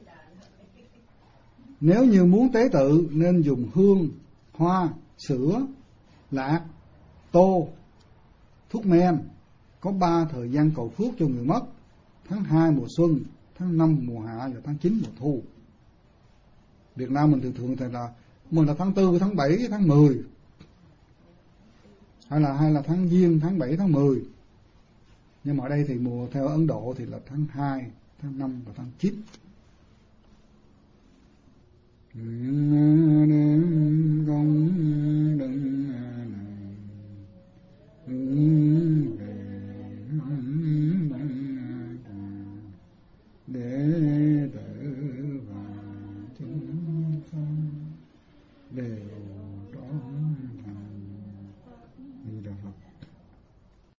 Nếu như muốn tế tự nên dùng hương, hoa, sữa, lạc, tô, thuốc men. Có ba thời gian cầu phước cho người mất: tháng hai mùa xuân, tháng năm mùa hạ và tháng chín mùa thu. Việt Nam mình thường thường thì là mình là tháng tư, tháng bảy, tháng mười, hay là hay là tháng giêng, tháng bảy, tháng mười. Nhưng mà ở đây thì mùa theo Ấn Độ thì là tháng hai, tháng năm và tháng chín.